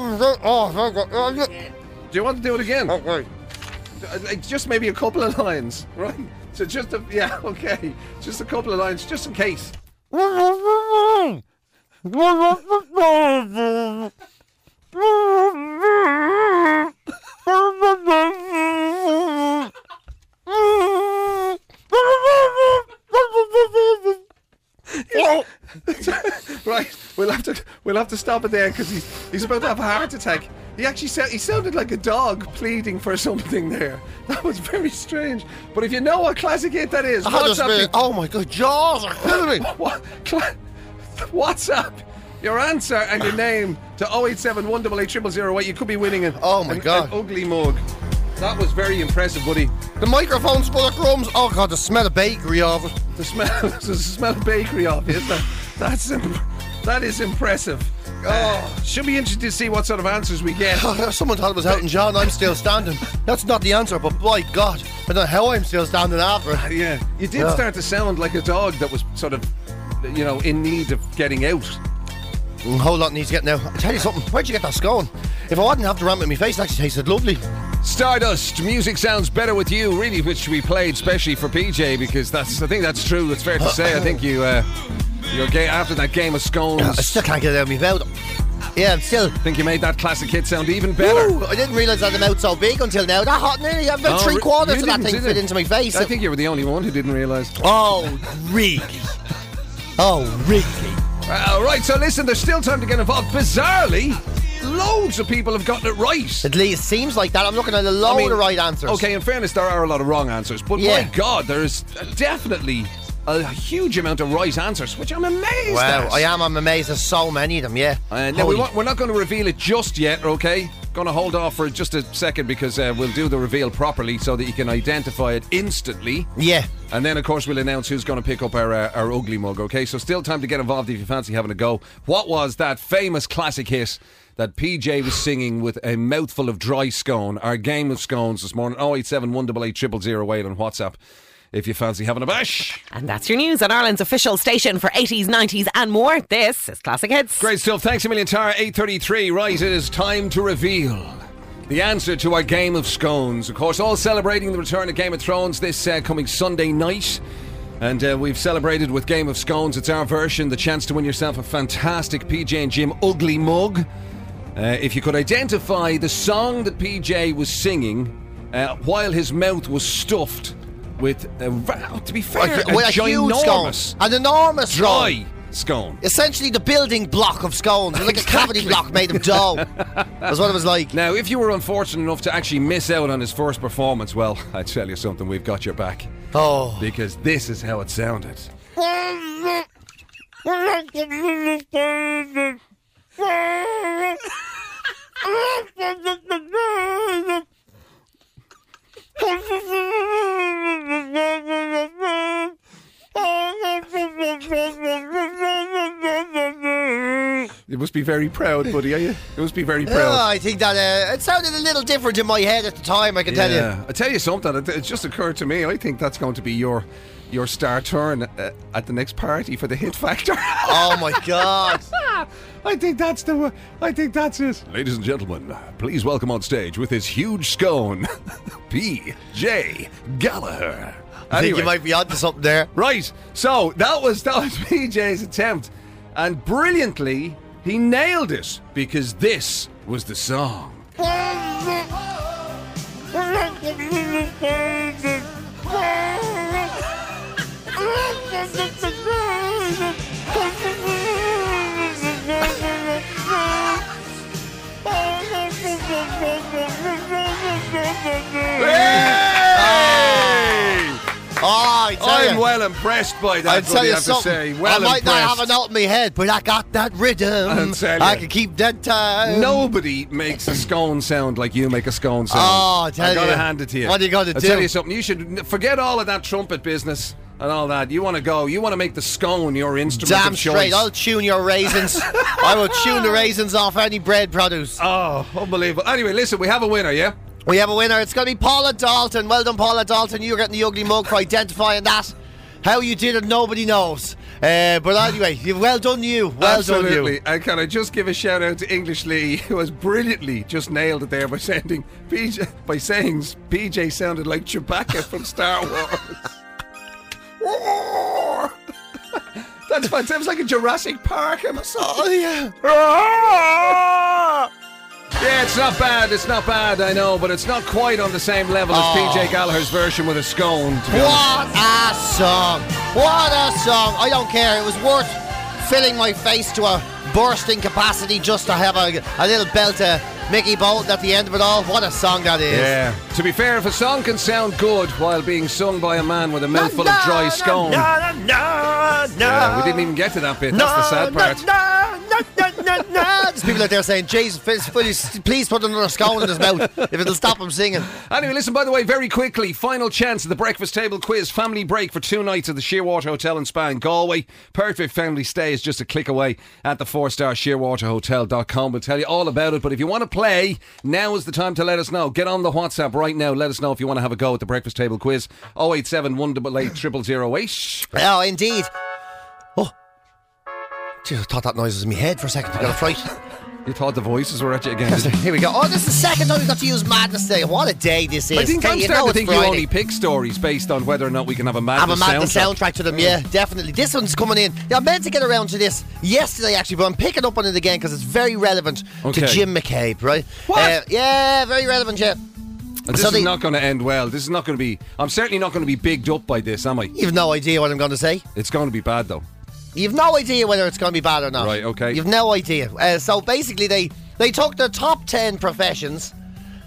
you want to do it again? Okay. Like just maybe a couple of lines, right? So just a, yeah, okay, just a couple of lines, just in case. Right, we'll have to we'll have to stop it there because he's he's about to have a heart attack. He actually said he sounded like a dog pleading for something there. That was very strange. But if you know what classic hit that is, I had what's this bit- up? oh my God, jaws are killing me. What? Cla- WhatsApp your answer and your name to oh eight seven one eight eight zero zero zero eight. You could be winning an, Oh my an, God. an ugly mug. That was very impressive, buddy. The microphone's full of crumbs. Oh God, the smell of bakery of it. The smell, the smell of bakery off, isn't it? That's imp- that is impressive. Oh, should be interesting to see what sort of answers we get. Oh, someone thought it was Elton John. I'm still standing. That's not the answer, but by God, I don't know how I'm still standing after it. Yeah, you did Yeah. start to sound like a dog that was sort of, you know, in need of getting out. A whole lot needs getting out. I tell you something. Where'd you get that scone? If I hadn't have the ramp in my face, it actually tasted lovely. Stardust, music sounds better with you, really, which we played specially for P J because that's. I think that's true. It's fair to say. I think you, uh, you're gay after that game of scones. I still can't get it out of my mouth. Yeah, I'm still. I think you made that classic hit sound even better. Ooh, I didn't realise that the mouth's so big until now. That hot nearly about Oh, three re- quarters you of that didn't, thing did fit it? into my face. I think you were the only one who didn't realise. Oh, really? Oh, really? Uh, right, so listen, there's still time to get involved. Bizarrely, loads of people have gotten it right. At least it seems like that. I'm looking at a load I mean, of right answers. Okay, in fairness, there are a lot of wrong answers, but Yeah. my God, there's definitely a huge amount of right answers, which I'm amazed Wow, at. I am. I'm amazed. There's so many of them. Yeah. Uh, now, we Holy- want, we're not going to reveal it just yet, okay? Going to hold off for just a second because uh, we'll do the reveal properly so that you can identify it instantly. Yeah. And then, of course, we'll announce who's going to pick up our uh, our ugly mug, okay? So still time to get involved if you fancy having a go. What was that famous classic hit that P J was singing with a mouthful of dry scone? Our game of scones this morning, oh eight seven one eight eight zero zero zero eight on WhatsApp if you fancy having a bash. And that's your news on Ireland's official station for eighties, nineties and more. This is Classic Hits. Great stuff. Thanks a million, Tara. eight thirty-three. Right, it is time to reveal the answer to our game of scones. Of course, all celebrating the return of Game of Thrones this uh, coming Sunday night. And uh, we've celebrated with Game of Scones. It's our version, the chance to win yourself a fantastic P J and Jim ugly mug. Uh, if you could identify the song that P J was singing uh, while his mouth was stuffed with, a, ra- to be fair, Like, a with a huge ginormous, scone. An enormous dry scone. scone. Essentially the building block of scones. It was like a cavity Exactly. block made of dough. That's what it was like. Now, if you were unfortunate enough to actually miss out on his first performance, well, I tell you something, we've got your back. Oh. Because this is how it sounded. You must be very proud, buddy, are you? You must be very proud. Oh, I think that uh, it sounded a little different in my head at the time, I can tell you. I tell you something, it, it just occurred to me, I think that's going to be your your star turn uh, at the next party for the Hit Factor. Oh my God. I think that's the I think that's it. Ladies and gentlemen, please welcome on stage with his huge scone, P J Gallagher. I think Anyway. you might be onto something there. Right, so that was that was P J's attempt, and brilliantly he nailed it because this was the song. Oh, I tell I'm you. well impressed by that. I'll what tell do you have to something. say. Well I might impressed. not have a note in my head, but I got that rhythm. I'll tell I you. can keep that time. Nobody makes a scone sound like you make a scone sound. Oh, I tell I gotta you. hand it to you. What are you gonna I'll do? tell you something. You should n- forget all of that trumpet business and all that. You want to go. You want to make the scone your instrument Damn of choice. straight. I'll tune your raisins. I will tune the raisins off any bread produce. Oh, unbelievable. Anyway, listen, we have a winner, yeah? We have a winner. It's going to be Paula Dalton. Well done, Paula Dalton. You're getting the ugly mug for identifying that. How you did it, nobody knows. Uh, but anyway, you well done, you. Well Absolutely. done, And can I just give a shout out to English Lee, who has brilliantly just nailed it there by sending P J by saying P J sounded like Chewbacca from Star Wars. That's fun. Sounds like a Jurassic Park episode. Oh yeah. Yeah, it's not bad. It's not bad. I know, but it's not quite on the same level as Oh. P J Gallagher's version with a scone. To be honest. What a song! What a song! I don't care. It was worth filling my face to a bursting capacity just to have a, a little belt of Mickey Bolton at the end of it all. What a song that is! Yeah. To be fair, if a song can sound good while being sung by a man with a mouthful of dry scone. No, no, no, no. Yeah, we didn't even get to that bit. That's the sad part. No, no, no, no, no. There's people out there saying, Jesus, please, please put another scone in his mouth if it'll stop him singing. Anyway, listen, by the way, very quickly, final chance at the Breakfast Table Quiz family break for two nights at the Shearwater Hotel in Spa in Galway. Perfect family stay is just a click away at the four star shearwater hotel dot com. We'll tell you all about it, but if you want to play, now is the time to let us know. Get on the WhatsApp right now. Let us know if you want to have a go at the Breakfast Table Quiz. oh eight seven, one eight eight, zero zero zero eight. Oh, indeed. Oh. Gee, I thought that noise was in my head for a second. I got a fright. You thought the voices were at you again. did you? Here we go. Oh, this is the second time we got to use madness today. What a day this is. I think Hey, I'm you starting know to it's think you Friday. only pick stories based on whether or not we can have a Have madness a madness soundtrack. soundtrack to them, yeah, definitely. This one's coming in. Yeah, I meant to get around to this yesterday, actually, but I'm picking up on it again because it's very relevant Okay. to Jim McCabe, right? What? Uh, yeah, very relevant, yeah. And this So is they- not going to end well. This is not going to be. I'm certainly not going to be bigged up by this, am I? You've no idea what I'm going to say. It's going to be bad, though. You've no idea whether it's going to be bad or not. Right, okay. You've no idea. Uh, so basically, they, they took the top ten professions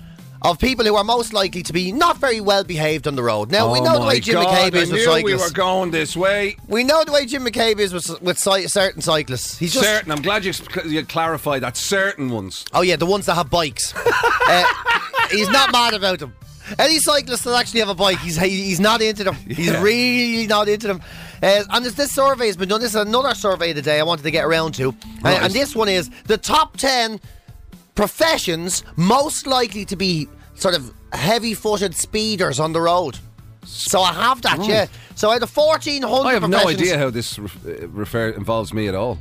of people who are most likely to be not very well behaved on the road. Now, we Oh know the my way Jim God, McCabe is I with knew cyclists. we were going this way. We know the way Jim McCabe is with, with cy- certain cyclists. He's just Certain. I'm glad you, you clarified that. Certain ones. Oh yeah, the ones that have bikes. uh, he's not mad about them. Any cyclist that actually have a bike, he's he, he's not into them. He's Yeah. really not into them. Uh, and this, this survey has been done. This is another survey today I wanted to get around to. Uh, Right. and this one is the top ten professions most likely to be sort of heavy-footed speeders on the road. So I have that, Right. yeah. So I had a fourteen hundred I have no professions. idea how this re- uh, refer involves me at all.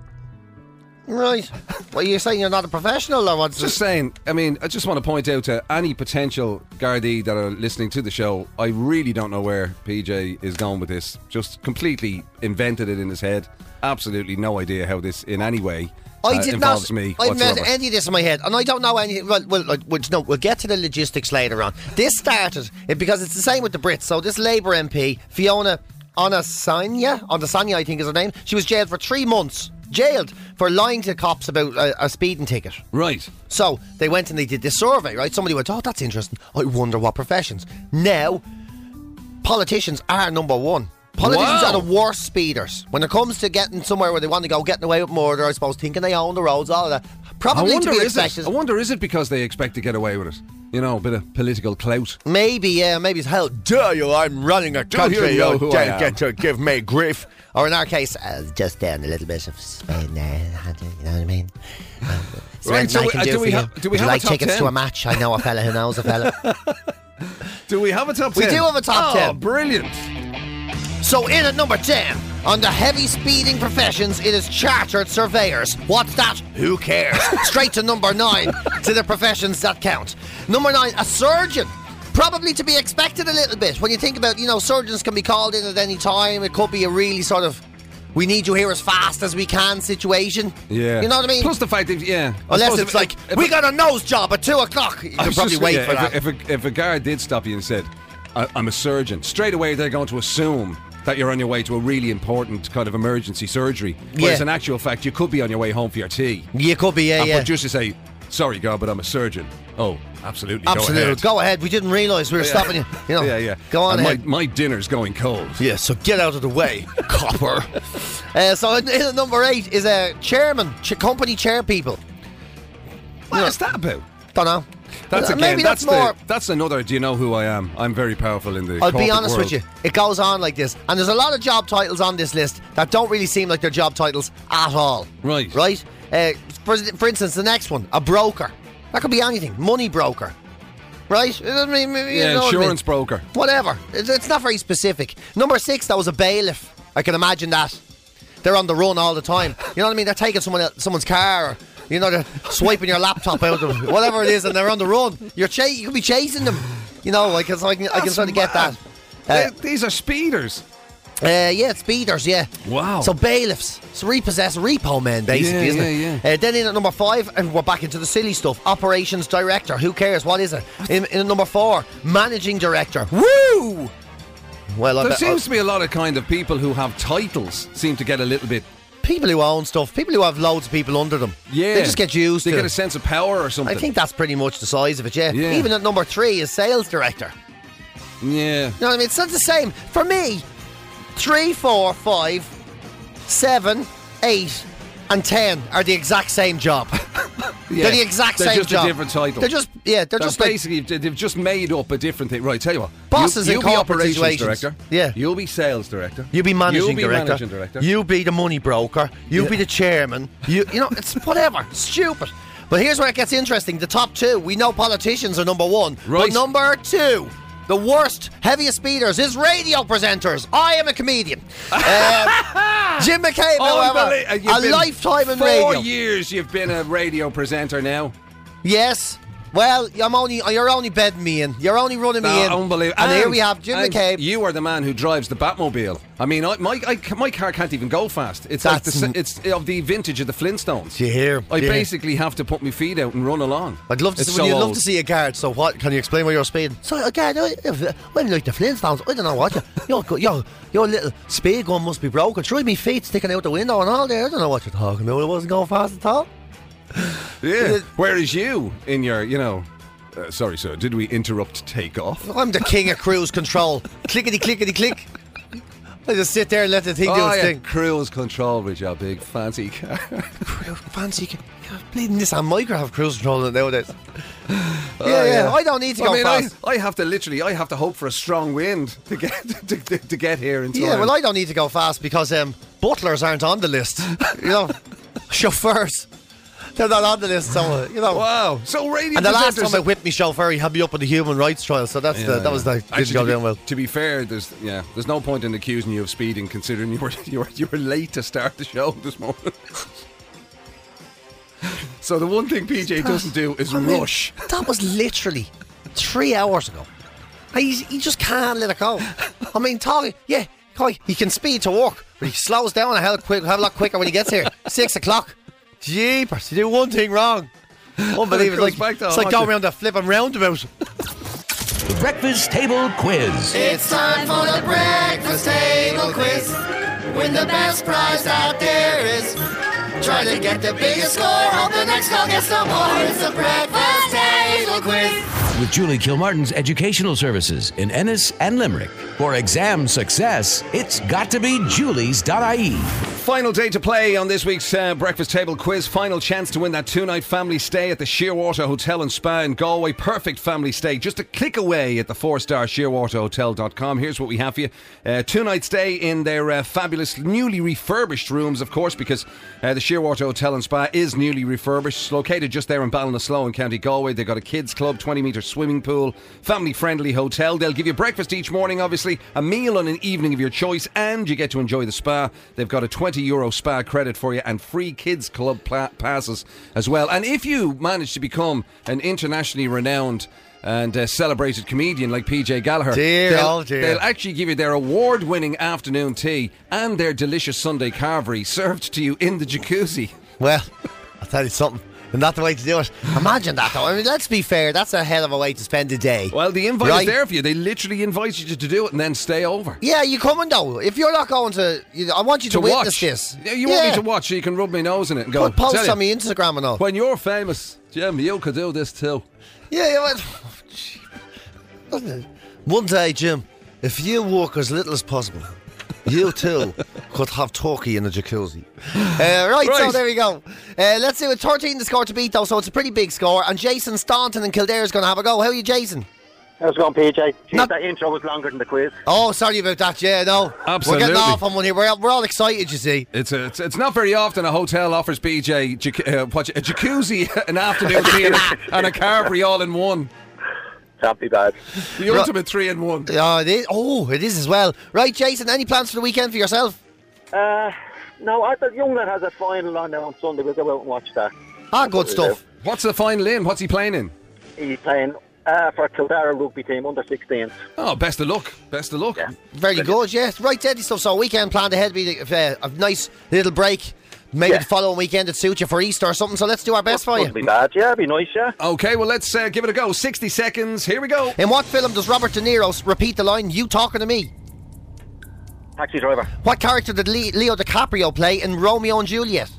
Right. Well, you're saying you're not a professional or what's Just saying, I mean, I just want to point out to any potential Gardaí that are listening to the show, I really don't know where P J is going with this. Just completely invented it in his head. Absolutely no idea how this in any way I uh, did involves not. me I whatsoever. met any of this in my head, and I don't know anything. Well, well, like, well, no, we'll get to the logistics later on. This started it because it's the same with the Brits. So this Labour M P, Fiona Onasanya, Onasanya, I think is her name. She was jailed for three months. Jailed for lying to cops about a, a speeding ticket. Right. So they went and they did this survey, right? Somebody went, oh, that's interesting. I wonder what professions. Now, politicians are number one. Politicians Wow. are the worst speeders. When it comes to getting somewhere where they want to go, getting away with murder, I suppose, thinking they own the roads, all of that. Probably I wonder, to be is it? expected. I wonder, is it because they expect to get away with it? You know, a bit of political clout. Maybe, yeah, maybe it's how dare you, I'm running a Do country, you know you who I don't am? get to give me grief. Or in our case, uh, just down a little bit of Spain there, you know what I mean? Um, is there Right, anything so I we- can uh, do do for we you? ha- do we Would you have a like top tickets ten? to a match? I know a fella who knows a fella. Do we have a top We ten? do have a top oh, ten. Brilliant. So in at number ten, on the heavy speeding professions, it is chartered surveyors. What's that? Who cares? Straight to number nine, to the professions that count. Number nine, a surgeon. Probably to be expected a little bit. When you think about, you know, surgeons can be called in at any time. It could be a really sort of, we need you here as fast as we can situation. Yeah. You know what I mean? Plus the fact that, yeah. I Unless suppose it's if- like, if- we if- got a nose job at two o'clock. You I can was probably just- wait yeah, for if that. A, if, a, if a guard did stop you and said, I, I'm a surgeon, straight away they're going to assume that you're on your way to a really important kind of emergency surgery. Whereas Yeah. in actual fact, you could be on your way home for your tea. You could be, yeah, Uh, yeah. But just to say, sorry, God, but I'm a surgeon. Oh, absolutely. Absolutely. Go ahead. Go ahead. We didn't realise we were Yeah. stopping you. You know, yeah, yeah. Go on And my, ahead. my dinner's going cold. Yeah, so get out of the way, copper. Uh, so in, in at number eight is a chairman, ch- company chair people. What is that about? Don't know. That's Uh, again. maybe that's that's more. The, that's another. Do you know who I am? I'm very powerful in the. I'll be corporate honest world. with you. It goes on like this, and there's a lot of job titles on this list that don't really seem like they're job titles at all. Right. Right. Uh, for, for instance, the next one, a broker. That could be anything. Money broker. Right? I mean, you Yeah, know what I mean? insurance broker. Whatever. It's, it's not very specific. Number six, that was a bailiff. I can imagine that. They're on the run all the time. You know what I mean? They're taking someone else, someone's car, or, you know, they're swiping your laptop out of them, whatever it is, and they're on the run. You're ch- you could be chasing them. You know, like, so I can, I can That's sort of get mad. that. Uh, They- these are speeders. uh, yeah, speeders, yeah. Wow. So bailiffs, so repossess repo men, basically, Yeah, isn't yeah, it? Uh, then in at number five, and we're back into the silly stuff. Operations director. Who cares? What is it? In, in at number four, managing director. Woo! Well, I There bet- seems to be a lot of kind of people who have titles seem to get a little bit. people who own stuff, people who have loads of people under them. Yeah. They just get used They to get it. a sense of power or something. I think that's pretty much the size of it, yeah. Yeah. Even at number three is sales director. Yeah. You know what I mean? It's not the same. For me, three, four, five, seven, eight, and ten are the exact same job. Yeah. They're the exact They're same just job. a different title. They're just, yeah, they're That's just like basically they've just made up a different thing. Right, tell you what. Bosses you, in you'll be corporate operations situations. director. Yeah. You'll be sales director. you be managing You'll be director. managing director. You be the money broker. You Yeah. be the chairman. You, you know, it's whatever. Stupid. But here's where it gets interesting. The top two, we know politicians are number one. Right. But number two, the worst, heaviest speeders is radio presenters. I am a comedian. Uh, Jim McCabe, however, Unbelie- uh, you've a been lifetime in four radio. years you've been a radio presenter now. Yes. Well, I'm only you're only bedding me in. You're only running me in. No, unbelievable. And, here we have Jim and McCabe. You are the man who drives the Batmobile. I mean, I, my I, my car can't even go fast. It's like the, That's s- it's of the vintage of the Flintstones. Do you hear? I Do you hear? basically have to put my feet out and run along. I'd love to. It's See, so well, you'd love old. to see a guard. So what? Can you explain why you're speeding? So a guard, I, I'm like the Flintstones. I don't know what you. Your your your little speed gun must be broken. Try me feet sticking out the window and all there. I don't know what you're talking about. It wasn't going fast at all. Yeah. Whereas you, in your, you know, uh, sorry, sir, did we interrupt takeoff? I'm the king of cruise control. Clickety clickety click. I just sit there and let the thing do Oh, its yeah, thing. cruise control with your big fancy car. Fancy. Bleeding this on Micro have cruise control in it nowadays. Oh, yeah, yeah. I don't need to go I mean, fast. I, I have to literally, I have to hope for a strong wind to get to, to, to get here in time. Yeah, well, I don't need to go fast because um, butlers aren't on the list. You know, chauffeurs. They're not on the list, so, uh, you know. Wow. So radio And the last presenters- time I whipped me chauffeur, he had me up in the human rights trial, so that's Yeah, the, that yeah. was the, didn't Actually, go to be, down well. To be fair, there's yeah, there's no point in accusing you of speeding, considering you were you were, you were late to start the show this morning. So the one thing P J doesn't do is I mean, rush. That was literally three hours ago. He, he just can't let it go. I mean, talking, yeah, he can speed to work, but he slows down a hell quick, hell a lot quicker when he gets here. Six o'clock. Jeepers, you do one thing wrong. Unbelievable. It It's goes like, back to it's like haunting. going around a flipping roundabout. The Breakfast Table Quiz. It's time for the breakfast table quiz. Win the best prize out there is. Try to get the biggest score. Hope the next call gets no more. It's the breakfast table quiz. With Julie Kilmartin's Educational Services in Ennis and Limerick. For exam success, it's got to be julies dot I E. Final day to play on this week's uh, Breakfast Table Quiz. Final chance to win that two-night family stay at the Shearwater Hotel and Spa in Galway. Perfect family stay. Just a click away at the four-star shearwater hotel dot com. Here's what we have for you. Uh, two-night stay in their uh, fabulous, newly refurbished rooms, of course, because uh, the Shearwater Hotel and Spa is newly refurbished. It's located just there in Ballinasloe in County Galway. They've got a kids club, twenty metre swimming pool, family-friendly hotel. They'll give you breakfast each morning, obviously, a meal on an evening of your choice, and you get to enjoy the spa. They've got a twenty euro spa credit for you and free kids club pla- passes as well. And if you manage to become an internationally renowned and uh, celebrated comedian like P J Gallagher, Dear, they'll, oh dear. they'll actually give you their award-winning afternoon tea and their delicious Sunday carvery served to you in the jacuzzi. Well, I'll tell you something. And not the way to do it. Imagine that, though. I mean, let's be fair. That's a hell of a way to spend a day. Well, the invite Right. is there for you. They literally invite you to do it and then stay over. Yeah, you coming, though. If you're not going to... You, I want you to, To witness watch. this. Yeah, you want me to watch so you can rub my nose in it and go, Put posts "Tell you, on my Instagram and all. when you're famous, Jim, you could do this too." Yeah, yeah. Well, one day, Jim, if you work as little as possible, you too could have turkey in a jacuzzi. Uh, right, so Right. there we go. Uh, let's do it. thirteen the score to beat, though, so it's a pretty big score. And Jason Staunton in Kildare is going to have a go. How are you, Jason? How's it going, P J? Jeez, Not- that intro was longer than the quiz. Oh, sorry about that. Yeah, no. Absolutely. We're getting off on one here. We're, we're all excited, you see. It's, a, it's it's not very often a hotel offers B J jac- uh, what, a jacuzzi, an afternoon tea, and a, and a carvery all in one. Can't be bad. The Right. ultimate three in one. Oh, it is. Oh, it is as well. Right, Jason, any plans for the weekend for yourself? Uh, no, I thought young lad has a final on now on Sunday. We'll go out and watch that. Ah, good stuff. What's the final in? What's he playing in? He's playing uh, for Kildare rugby team, under sixteens. Oh, best of luck. Best of luck. Very good, yes. Right, steady stuff. So, weekend planned ahead. Be uh, a nice little break. Maybe Yeah. the following weekend it suits you for Easter or something. So, let's do our best for Wouldn't you. be bad, yeah, it'd be nice, yeah. Okay, well, let's uh, give it a go. sixty seconds. Here we go. In what film does Robert De Niro s- repeat the line, "You talking to me"? Taxi driver, What character did Le- Leo DiCaprio play in Romeo and Juliet?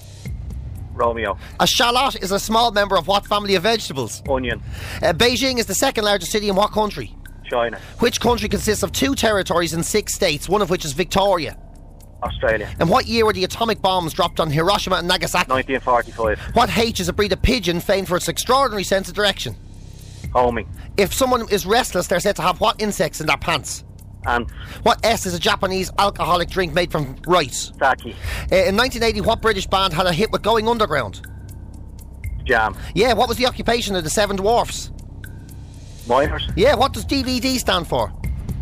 Romeo, A shallot is a small member of what family of vegetables? onion, Uh, Beijing is the second largest city in what country? China, Which country consists of two territories and six states, one of which is Victoria? Australia, In what year were the atomic bombs dropped on Hiroshima and Nagasaki? nineteen forty-five, What H is a breed of pigeon famed for its extraordinary sense of direction? homing, If someone is restless, they're said to have what insects in their pants? ants, What S is a Japanese alcoholic drink made from rice? sake, Uh, in nineteen eighty, what British band had a hit with Going Underground? jam, Yeah, what was the occupation of the Seven Dwarfs? miners, Yeah, what does D V D stand for?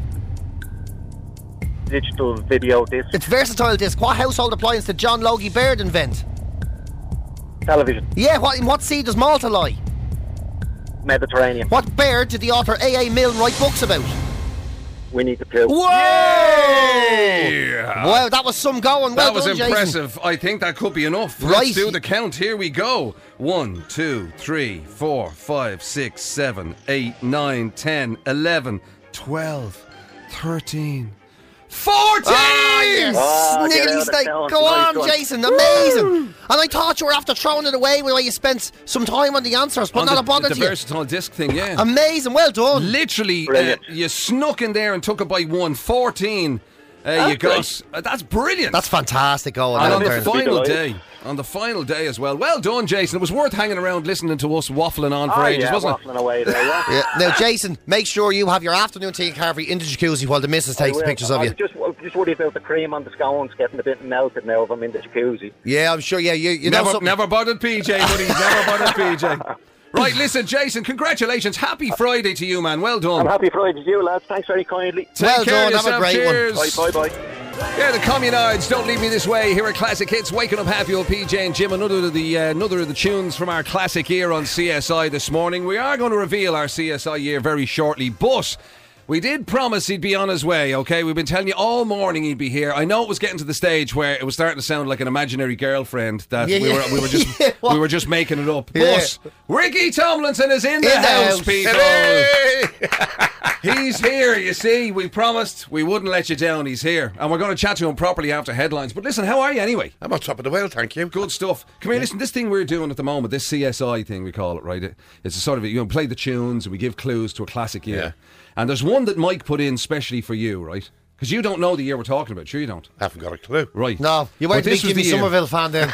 digital video disc, It's versatile disc. What household appliance did John Logie Baird invent? television, Yeah, what in what sea does Malta lie? Mediterranean, What bird did the author A A Milne write books about? Winnie the Pooh. Whoa! Yeah. Wow, that was some going. Well That was done, Jason. impressive. I think that could be enough. Right. Let's do the count. Here we go. One, two, three, four, five, six, seven, eight, nine, ten, eleven, twelve, thirteen, fourteen! Ah, you Oh, get sniggly out of snake. town. Go Nice on, one. Jason. Amazing. And I thought you were after throwing it away while you spent some time on the answers, but On not the, a bother the to you. versatile disc thing, yeah. Amazing. Well done. Literally, uh, Brilliant. you snuck in there and took it by one. fourteen. Uh, That's you got. great. Uh, that's brilliant. That's fantastic going And on on the there. fi- final delighted. day, on the final day as well. Well done, Jason. It was worth hanging around listening to us waffling on for Oh, ages, yeah, wasn't it? waffling away there, yeah. Yeah. Now, Jason, make sure you have your afternoon tea and carvery in the jacuzzi while the missus takes I will. pictures of I you. was just, I was just worried about the cream on the scones getting a bit melted now if I'm in the jacuzzi. Yeah, I'm sure. Yeah, you, you know never, something. never bothered P J, buddy. Never bothered P J. Right, listen, Jason, congratulations. Happy Friday to you, man. Well done. I'm happy Friday to you, lads. Thanks very kindly. Take Well care done. of Have a yourself. great one. Cheers. Bye, bye, bye. Yeah, the Communards, Don't Leave Me This Way. Here are Classic Hits. Waking Up Happy with P J and Jim. Another of the uh, another of the tunes from our classic year on C S I this morning. We are going to reveal our C S I year very shortly, but We did promise he'd be on his way, okay? We've been telling you all morning he'd be here. I know it was getting to the stage where it was starting to sound like an imaginary girlfriend that Yeah, we, yeah. were, we were just Yeah, what? we were just making it up. Yeah. But Ricky Tomlinson is in the In the house, house. people. He's here, you see. We promised we wouldn't let you down. He's here. And we're going to chat to him properly after headlines. But listen, how are you anyway? I'm on top of the world, thank you. Good stuff. Come here, listen, this thing we're doing at the moment, this C S I thing we call it, right? It- It's a sort of, you know, play the tunes and we give clues to a classic year. Yeah. And there's one that Mike put in specially for you, right? Because you don't know the year we're talking about. Sure you don't. I haven't got a clue. Right. No, you weren't But a big this was Jimmy the year. Somerville fan then.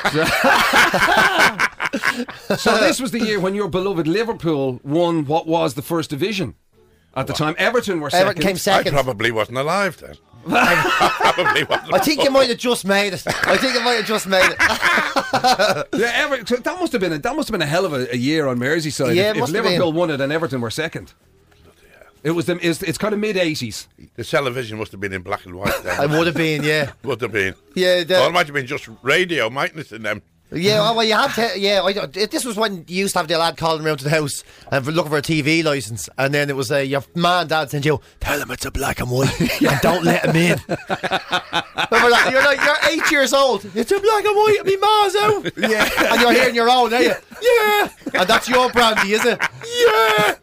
So this was the year when your beloved Liverpool won what was the first division. At the time, Everton were second. Everton came second. I probably wasn't alive then. I probably wasn't I think you might have just made it. I think you might have just made it. Yeah, Ever- so that must have been a, that must have been a hell of a, a year on Merseyside. Yeah, if it if must have Liverpool been. won it and Everton were second. It was them. It's, it's kind of mid eighties. The television must have been in black and white then. I would have been, yeah. Would have been. Yeah, the- Or it might have been just radio, mightn't it, in them? Yeah, well, you had to. Yeah, I, don't- it- this was when you used to have the lad calling around to the house and for looking for a T V license, and then it was uh, your mum and dad saying to you, "Tell him it's a black and white, and don't let him in." Remember that? You're like, you're eight years old. It's a black and white, and me ma's out. Yeah, and you're hearing your own, are you? Yeah, and that's your brandy, is it? Yeah.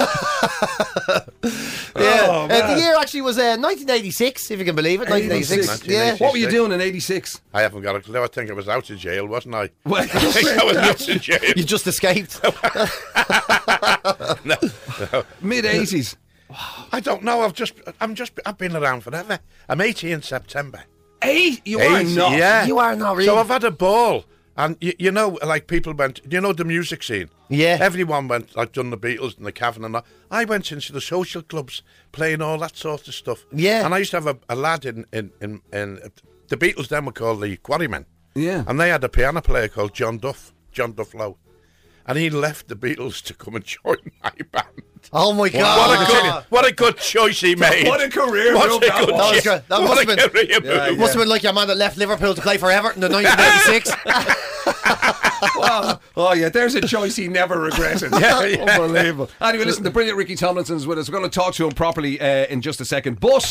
Yeah, Oh, uh, man. the year actually was uh, nineteen eighty-six, if you can believe it. nineteen eighty-six. Yeah. What were you doing in eighty-six? I haven't got a clue. I think I was out of jail, wasn't I? Well, I think I was out of jail. You just escaped. No, no. Mid eighties. I don't know. I've just, I'm just, I've been around forever. I'm eighty in September. Eight? You are eighty, not. Yeah. You are not really. So I've had a ball. And you, you know, like people went, you know, the music scene. Yeah. Everyone went, like done the Beatles and the Cavern and that. I went into the social clubs playing all that sort of stuff. Yeah. And I used to have a, a lad in, in, in, in the Beatles then were called the Quarrymen. Yeah. And they had a piano player called John Duff, John Duff Lowe. And he left the Beatles to come and join my band. Oh my What God! a good, what a good choice he made. What a career What move a that good was. That was choice. good. That What must a have been- career Yeah, move. Must have been like your man that left Liverpool to play for Everton in nineteen eighty-six. Wow. Oh, yeah, there's a choice he never regretted. Yeah, yeah. Unbelievable. Anyway, listen, the brilliant Ricky Tomlinson is with us. We're going to talk to him properly uh, in just a second. But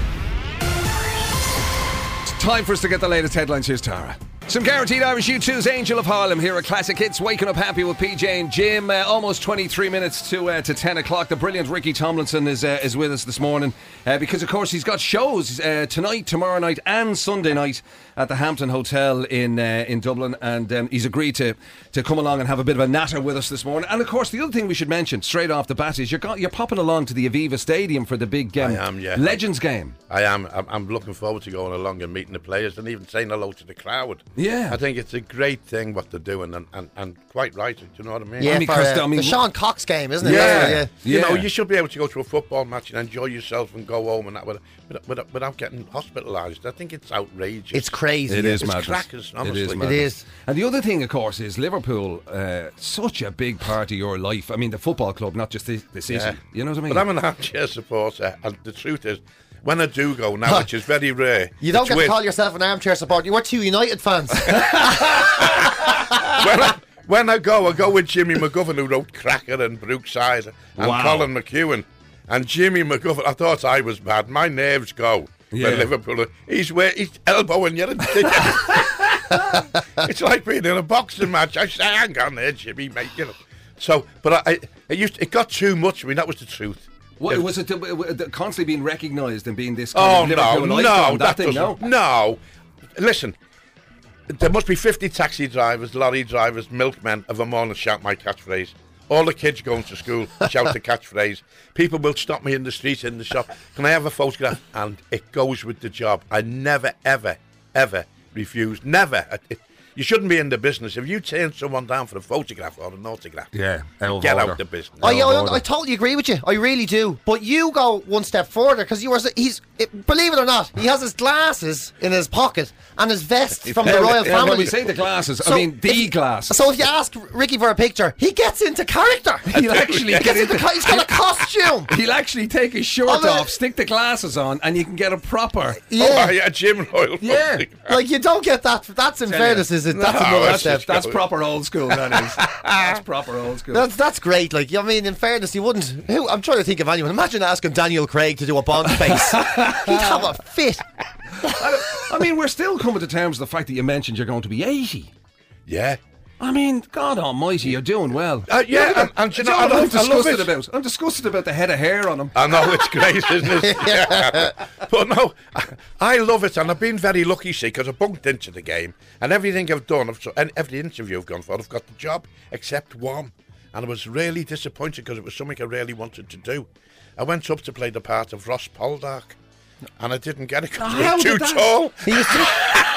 it's time for us to get the latest headlines. Here's Tara. Some guaranteed Irish U two's Angel of Harlem here at Classic Hits. Waking up happy with P J and Jim. Uh, almost twenty-three minutes to uh, to ten o'clock. The brilliant Ricky Tomlinson is uh, is with us this morning uh, because, of course, he's got shows uh, tonight, tomorrow night, and Sunday night at the Hampton Hotel in uh, in Dublin. And um, he's agreed to to come along and have a bit of a natter with us this morning. And of course, the other thing we should mention straight off the bat is you're go- you're popping along to the Aviva Stadium for the big um, I am, yeah. Legends game. I am. I'm, I'm looking forward to going along and meeting the players and even saying hello to the crowd. Yeah. I think it's a great thing what they're doing and, and, and quite right. Do you know what I mean? Yeah, I mean, for, 'cause uh, the- I mean, the Sean Cox game, isn't it? Yeah. yeah. You know, Yeah. you should be able to go to a football match and enjoy yourself and go home and that without, without, without getting hospitalised. I think it's outrageous. It's crazy. It is It's madness. crackers, honestly. It is It madness. is. And the other thing, of course, is Liverpool, uh, such a big part of your life. I mean, the football club, not just the, the city. Yeah. You know what I mean? But I'm an armchair supporter, and the truth is, when I do go now, which is very rare, You don't it's get to with- call yourself an armchair supporter. You were two United fans. when, I, when I go, I go with Jimmy McGovern, who wrote Cracker and Brookside, and Wow. Colin McEwen. And Jimmy McGovern, I thought I was bad. My nerves go Yeah. when Liverpool. He's where he's elbowing you. It's like being in a boxing match. I say, hang on there, Jimmy, mate. You know. So, but I, I it used it got too much for me. That was the truth. What, If- was it the, the- constantly being recognised and being this kind Oh of no, Liverpool no, icon? that thing, no? doesn't. No, listen. There must be fifty taxi drivers, lorry drivers, milkmen of a morning shout my catchphrase. All the kids going to school shout the catchphrase. People will stop me in the street, in the shop. Can I have a photograph? And it goes with the job. I never, ever, ever refuse. Never. It, you shouldn't be in the business. If you turn someone down for a photograph or an autograph, Yeah, out of get order. out the business. I, I, order. I totally agree with you. I really do. But you go one step further because you were. He's it, believe it or not, he has his glasses in his pocket and his vest from the Yeah, royal yeah, family. when we say the glasses, I So mean the if- glass. So if you ask Ricky for a picture, he gets into character. He'll actually He get gets into. into- co- He's got a costume. He'll actually take his shirt Oh, man. off, stick the glasses on, and you can get a proper. Yeah. Oh, yeah, Jim Royal. Yeah. photograph. Like you don't get that. That's in Tell fairness you. is it? No, That's another that's, step. that's proper old school, that is. That's proper old school. That's that's great. Like, I mean, in fairness, you wouldn't. Who, I'm trying to think of anyone. Imagine asking Daniel Craig to do a Bond face. He'd have a fit. I, I mean, we're still coming to terms with the fact that you mentioned you're going to be eighty. Yeah. I mean, God Almighty, you're doing well. Uh, yeah, Look at and, that. and you Do know, you I know what I'm love, I love disgusted it. about? I'm disgusted about the head of hair on him. I know, it's great, isn't it? Yeah. But no, I, I love it, and I've been very lucky, see, because I bunked into the game, and everything I've done, I've, and every interview I've gone for, I've got the job, except one. And I was really disappointed because it was something I really wanted to do. I went up to play the part of Ross Poldark, and I didn't get it because I was too that- tall. He was too-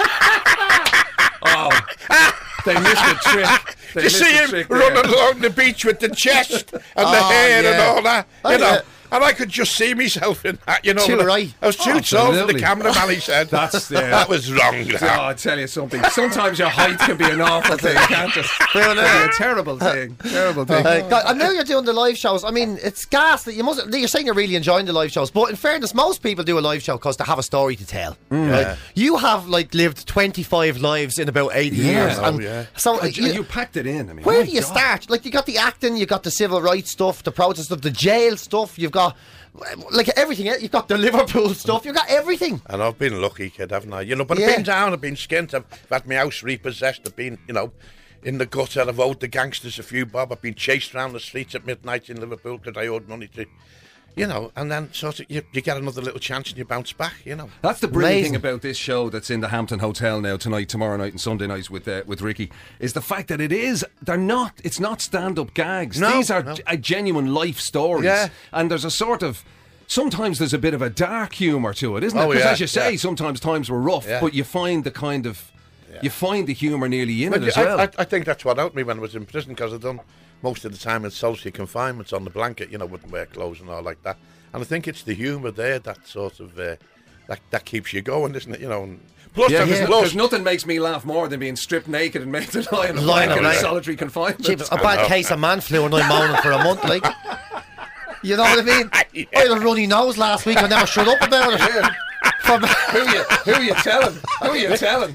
Oh, they missed the trick. They You missed see the him trick there. running along the beach with the chest and the Oh, hair and yeah. all that, you Oh, know. yeah. And I could just see myself in that, you know. Too and I- right. I was too Oh, tall for the absolutely. cameraman, he said. That's yeah. That was wrong. Oh, that. I tell you something. Sometimes your height can be an awful thing, can't it? Can be a terrible thing. Terrible thing. Uh, God, and now you're doing the live shows. I mean, it's gas that you must. You're saying you're really enjoying the live shows, but in fairness, most people do a live show because they have a story to tell. Mm. Right? Yeah. You have like lived twenty-five lives in about eight years. Oh, and yeah. So And you, you, you packed it in. I mean, where my do you God. start? Like, you got the acting, you got the civil rights stuff, the protest stuff, the jail stuff. You've got like everything. You've got the Liverpool stuff. You've got everything. And I've been lucky, kid, haven't I? You know, but Yeah. I've been down, I've been skint, I've, I've had my house repossessed, I've been, you know, in the gutter, I've owed the gangsters a few bob, I've been chased around the streets at midnight in Liverpool because I owed money to, you know, and then sort of you, you get another little chance and you bounce back, you know. That's the brilliant Amazing. thing about this show that's in the Hampton Hotel now tonight, tomorrow night, and Sunday night with uh, with Ricky is the fact that it is they're not. It's not stand-up gags. No, These are no. g- a genuine life stories. Yeah. And there's a sort of. Sometimes there's a bit of a dark humour to it, isn't it? Oh, Because yeah, as you say, yeah. sometimes times were rough, Yeah. but you find the kind of. You find the humour nearly in But it as I, well. I, I think that's what helped me when I was in prison because I'd done most of the time in solitary confinement on the blanket, you know, wouldn't wear clothes and all like that. And I think it's the humour there that sort of uh, that that keeps you going, isn't it? You know. And plus, yeah, and there's, there's no- loads- therelying nothing makes me laugh more than being stripped naked and made to lie in a Lying blanket in on it. solitary confinement. Gee, a bad case of man flu and I'm moaning for a month, like. You know what I mean? I had a runny nose last week. I never shut up about it. From- who you who you telling? Who you telling?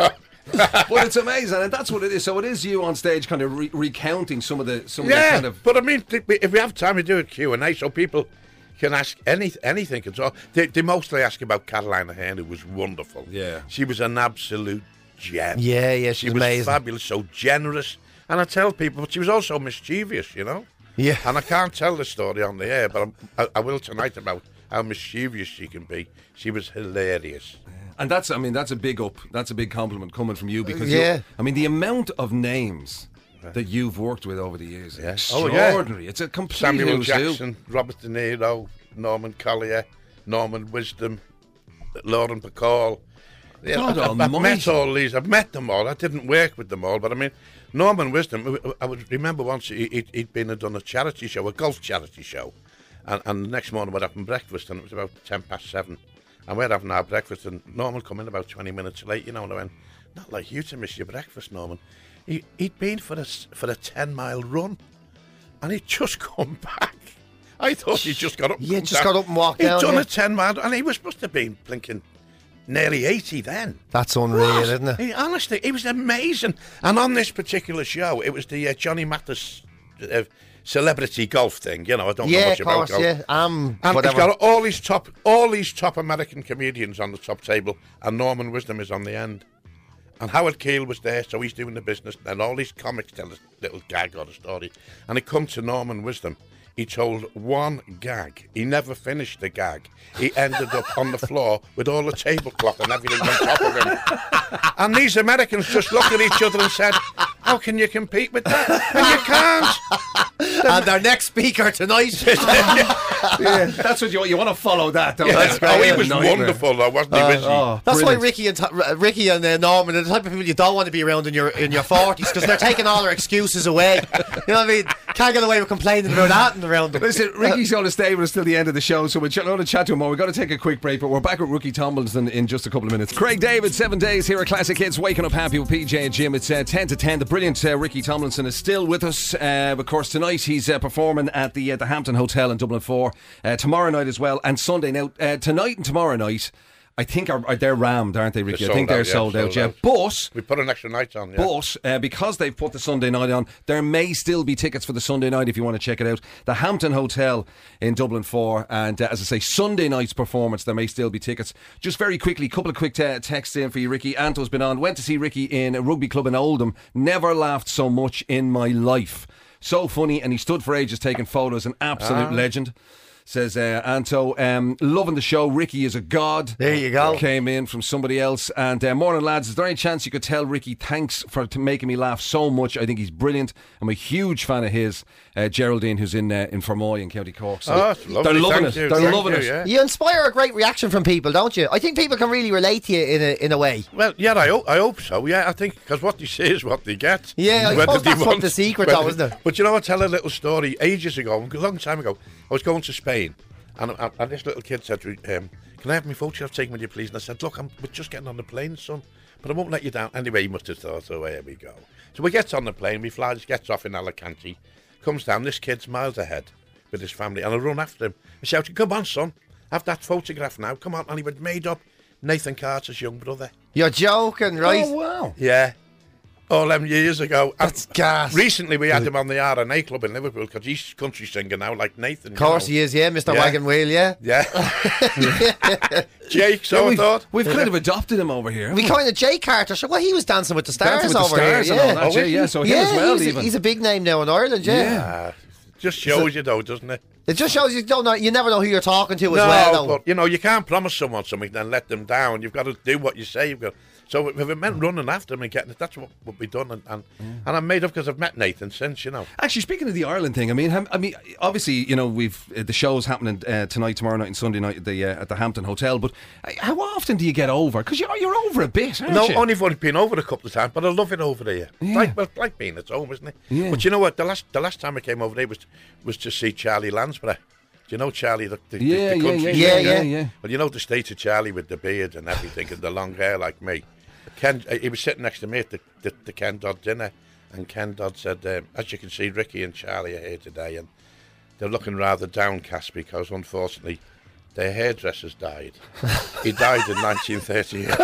But it's amazing, and that's what it is. So it is you on stage, kind of re- recounting some of the some of the Yeah, kind of. but I mean, th- if we have time to do a Q and A, so people can ask any anything at all. They, they mostly ask about Caroline Aherne, who was wonderful. Yeah. She was an absolute gem. Yeah, yeah, she she's was amazing. fabulous, so generous. And I tell people, but she was also mischievous, you know. Yeah. And I can't tell the story on the air, but I'm, I, I will tonight about how mischievous she can be. She was hilarious. And that's, I mean, that's a big up. That's a big compliment coming from you because, Yeah. you, I mean, the amount of names that you've worked with over the years is Oh, yeah. extraordinary. It's a complete Samuel who's who. Jackson, Robert De Niro, Norman Collier, Norman Wisdom, Lauren Bacall. Yeah, God I've, I've met almighty. all these. I've met them all. I didn't work with them all, but I mean, Norman Wisdom. I would remember once he, he'd, he'd been and done a charity show, a golf charity show, and, and the next morning we're having breakfast, and it was about ten past seven, and we're having our breakfast, and Norman come in about twenty minutes late, you know, and I went, "Not like you to miss your breakfast, Norman." He, he'd been for a s- for a ten mile run, and he'd just come back. I thought he'd just got up. And Yeah, come just down. got up and walked He'd down, done yeah. a ten mile, and he was supposed to have been blinking nearly eighty then. That's unreal, What? isn't it? He, honestly, it was amazing. And on this particular show, it was the uh, Johnny Mathis uh, celebrity golf thing. You know, I don't know Yeah, much of about course, golf. yeah. Um, And whatever. it's got all these top, all these top American comedians on the top table, and Norman Wisdom is on the end. And Howard Keel was there, so he's doing the business. And all these comics tell a little gag or a story. And it come to Norman Wisdom. He told one gag. He never finished the gag. He ended up on the floor with all the tablecloth and everything on top of him. And these Americans just looked at each other and said, "How can you compete with that?" And you can't. And our next speaker tonight. Yeah, that's what you you want to follow that. Don't Yeah, you? oh, he Yeah, was nightmare. wonderful, though, wasn't he? Uh, Wishy? oh, That's brilliant. why Ricky and uh, Ricky and uh, Norman are the type of people you don't want to be around in your in your forties because they're taking all their excuses away. You know what I mean? Can't get away with complaining about that and around them. Listen, Ricky's going to stay with us till the end of the show, so we're going to chat to him more. We've got to take a quick break, but we're back with Rookie Tomlinson in just a couple of minutes. Craig David, seven days here at Classic Hits, waking up happy with P J and Jim. It's uh, ten to ten. The brilliant uh, Ricky Tomlinson is still with us. Uh, of course, tonight he's uh, performing at the uh, the Hampton Hotel in Dublin four. Uh, tomorrow night as well, and Sunday. Now, uh, tonight and tomorrow night I think are, are they're rammed, aren't they, Ricky? They're I think sold they're out, yeah, sold out, sold yeah. out. But we put an extra night on, yeah. But uh, because they've put the Sunday night on, there may still be tickets for the Sunday night if you want to check it out. The Hampton Hotel in Dublin four, and uh, as I say, Sunday night's performance, there may still be tickets. Just very quickly, couple of quick te- texts in for you, Ricky. Anto's been on. Went to see Ricky in a rugby club in Oldham. Never laughed so much in my life. So funny, and he stood for ages taking photos. An absolute Ah. legend. Says uh, Anto, um, loving the show. Ricky is a god. There you go. Came in from somebody else. And uh, morning, lads. Is there any chance you could tell Ricky thanks for t- making me laugh so much? I think he's brilliant. I'm a huge fan of his. Uh, Geraldine, who's in uh, in Fermoy in County Cork. So Oh, it's lovely. they're loving Thank it. you. They're Thank loving you, it. yeah. You inspire a great reaction from people, don't you? I think people can really relate to you in a in a way. Well, yeah, I hope, I hope so. Yeah, I think because what they say is what they get. Yeah, I Whether suppose they that's what want- the secret, whether- though, isn't it? But you know, I'll tell a little story. Ages ago, a long time ago, I was going to Spain, and, and, and this little kid said to me, um, "Can I have my photograph taken with you, please?" And I said, "Look, I'm we're just getting on the plane, son, but I won't let you down." Anyway, he must have thought, "Oh, here we go." So we get on the plane, we fly, gets off in Alicante, comes down. This kid's miles ahead with his family, and I run after him. I shouted, "Come on, son, have that photograph now. Come on!" And he went made up Nathan Carter's young brother. You're joking, right? Oh, wow. Yeah. All them years ago. That's And gas. Recently, we had him on the R and A club in Liverpool because he's country singer now, like Nathan. Of course he is, yeah, Mister Yeah. Wagon Wheel, yeah. Yeah. Jake, so Yeah, I we've, thought. we've kind of adopted him over here. We haven't kind of Jay Carter. So, well, he was dancing with the stars Dancing with the over Stars here. and Yeah, all that, yeah, yeah, so him yeah, as well, he's, even. A, he's a big name now in Ireland. Yeah, Yeah. Just shows you, though, doesn't it? it just shows you don't know. You never know who you're talking to as No, well. Though. but, you know, you can't promise someone something then let them down. You've got to do what you say. You've got. So if it meant running after him and getting it, that's what what we've done. And and, and I'm made up because I've met Nathan since, you know. Actually, speaking of the Ireland thing, I mean, ham- I mean, obviously, you know, we've uh, the show's happening uh, tonight, tomorrow night, and Sunday night at the uh, at the Hampton Hotel. But uh, how often do you get over? Because you're you're over a bit, aren't No, you? only only been over a couple of times, but I love it over there. Yeah. Like well, like being at home, isn't it? Yeah. But you know what? The last the last time I came over there was was to see Charlie Lansbury. Do you know Charlie? The, the, Yeah, the yeah, country yeah, singer? yeah, yeah, yeah. Well, you know the state of Charlie with the beard and everything and the long hair like me. Ken, uh, he was sitting next to me at the, the, the Ken Dodd dinner, and Ken Dodd said, um, "As you can see, Ricky and Charlie are here today, and they're looking rather downcast because, unfortunately, their hairdresser's died. He died in nineteen thirty-eight."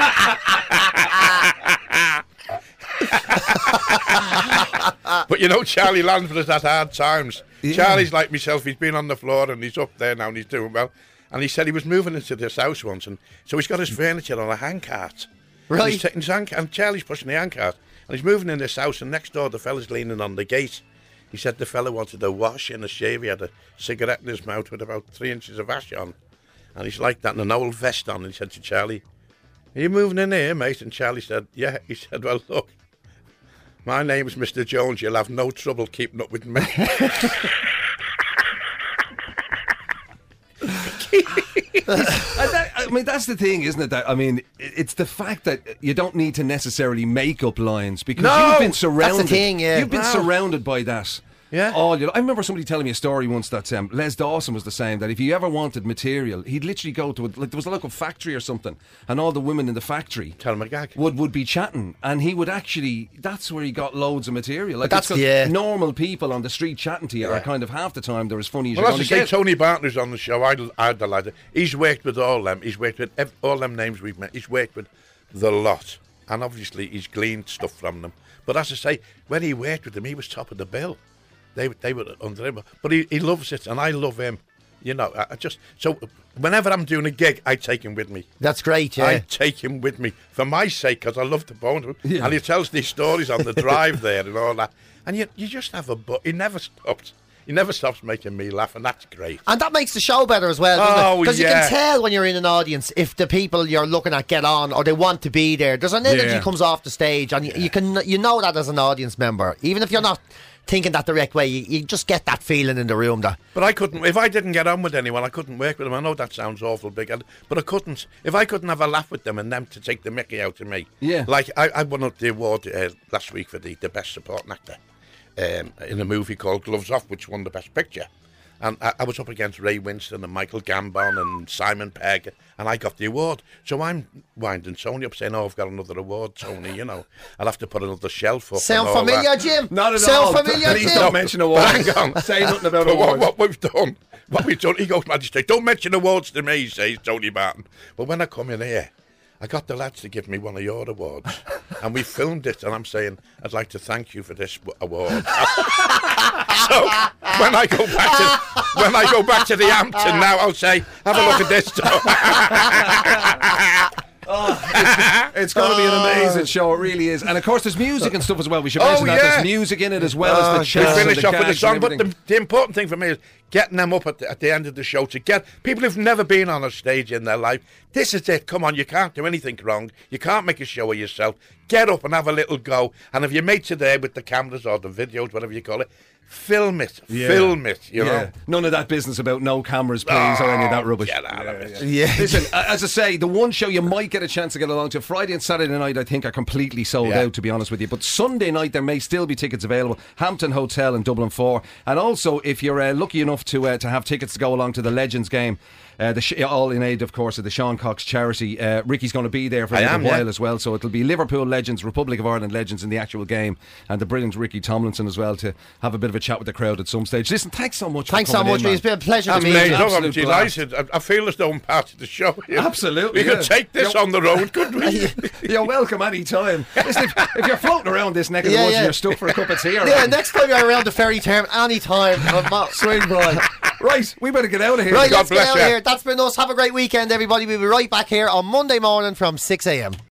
But you know, Charlie Lansbury's had hard times. Yeah. Charlie's like myself. He's been on the floor and he's up there now and he's doing well. And he said he was moving into this house once, and so he's got his furniture on a handcart. Right. And, he's taking his hand, and Charlie's pushing the handcart, and he's moving in this house. And next door, the fella's leaning on the gate. He said the fella wanted a wash and a shave. He had a cigarette in his mouth with about three inches of ash on, and he's like that and an old vest on. And he said to Charlie, "Are you moving in here, mate?" And Charlie said, "Yeah." He said, "Well, look, my name's Mister Jones. You'll have no trouble keeping up with me." And that, I mean, that's the thing, isn't it? That I mean, it- it's the fact that you don't need to necessarily make up lines because No, you've been that's the surrounded. thing, yeah. You've been Wow. surrounded by that. Yeah. All you know, I remember somebody telling me a story once that um, Les Dawson was the same. That if you ever wanted material, he'd literally go to a, like there was a local factory or something, and all the women in the factory Tell him a gag. would would be chatting, and he would actually. That's where he got loads of material. Like But that's- it's 'cause yeah. normal people on the street chatting to you are Yeah. kind of half the time they're as funny as Well, you're as going I to say, get. Tony Barton, who's on the show, I idolise it. He's worked with all them. He's worked with ev- all them names we've met. He's worked with the lot. And obviously, he's gleaned stuff from them. But as I say, when he worked with them, he was top of the bill. They they were under him. But he, he loves it, and I love him. You know, I, I just... So, whenever I'm doing a gig, I take him with me. That's great, yeah. I take him with me for my sake, because I love to bone him. Yeah. And he tells these stories on the drive there and all that. And you, you just have a... Bu- he never stops. He never stops making me laugh, and that's great. And that makes the show better as well, doesn't Oh, Because you yeah. can tell when you're in an audience if the people you're looking at get on or they want to be there. There's an energy Yeah. comes off the stage, and you, you can you know that as an audience member, even if you're not thinking that direct way, you, you just get that feeling in the room. That But I couldn't, if I didn't get on with anyone, I couldn't work with them. I know that sounds awful big, and- but I couldn't. If I couldn't have a laugh with them and them to take the mickey out of me. Yeah. Like, I, I won up the award uh, last week for the, the best supporting actor um, in a movie called Gloves Off, which won the best picture. And I, I was up against Ray Winston and Michael Gambon and Simon Pegg, and I got the award. So I'm winding Tony up saying, "Oh, I've got another award, Tony, you know. I'll have to put another shelf up." sound and all familiar, that. Jim? Not at sound all. familiar, Please Jim? don't mention awards. But hang on. Say nothing about But what, awards. what we've done, what we done, he goes, Magistrate, don't mention awards to me, says Tony Martin. But when I come in here, I got the lads to give me one of your awards, and we filmed it, and I'm saying, I'd like to thank you for this w- award. So when I go back to when I go back to the Hampton now, I'll say, have a look at this. Oh, it's, it's going to be an amazing show. It really is. And of course, there's music and stuff as well. We should mention Oh, that yeah. there's music in it as well Oh, as the chat. we and finish the off with a gags song, and but everything. the, the important thing for me is getting them up at the, at the end of the show to get people who've never been on a stage in their life. This is it. Come on, you can't do anything wrong. You can't make a show of yourself. Get up and have a little go. And if your mates are there with the cameras or the videos, whatever you call it, film it. Yeah. Film it. You Yeah. know. None of that business about no cameras, please, or any of that rubbish. Get out of it. Yeah. Listen, uh, as I say, the one show you might get a chance to get along to, Friday and Saturday night, I think, are completely sold Yeah. out, to be honest with you. But Sunday night, there may still be tickets available. Hampton Hotel in Dublin four. And also, if you're uh, lucky enough to uh, to have tickets to go along to the Legends game, Uh, the sh- all in aid, of course, of the Sean Cox charity. Uh, Ricky's going to be there for a I little am, while yeah. as well, so it'll be Liverpool Legends, Republic of Ireland Legends in the actual game, and the brilliant Ricky Tomlinson as well to have a bit of a chat with the crowd at some stage. Listen, thanks so much. Thanks for so coming much, in, mate. man. It's been a pleasure to I'm meet you. amazed. I'm Absolute blast. delighted. I, I feel as though I'm part of the show. you know. Absolutely, We yeah. could take this You're- on the road, couldn't we? You're welcome any time. Listen, if, if you're floating around this neck of the Yeah, woods yeah. and you're stuck for a cup of tea, or Yeah, next time you're around the ferry term, any time, swing by. right, we better get out of here. Right, God let's get bless out you. of here. That's been us. Have a great weekend, everybody. We'll be right back here on Monday morning from six a.m.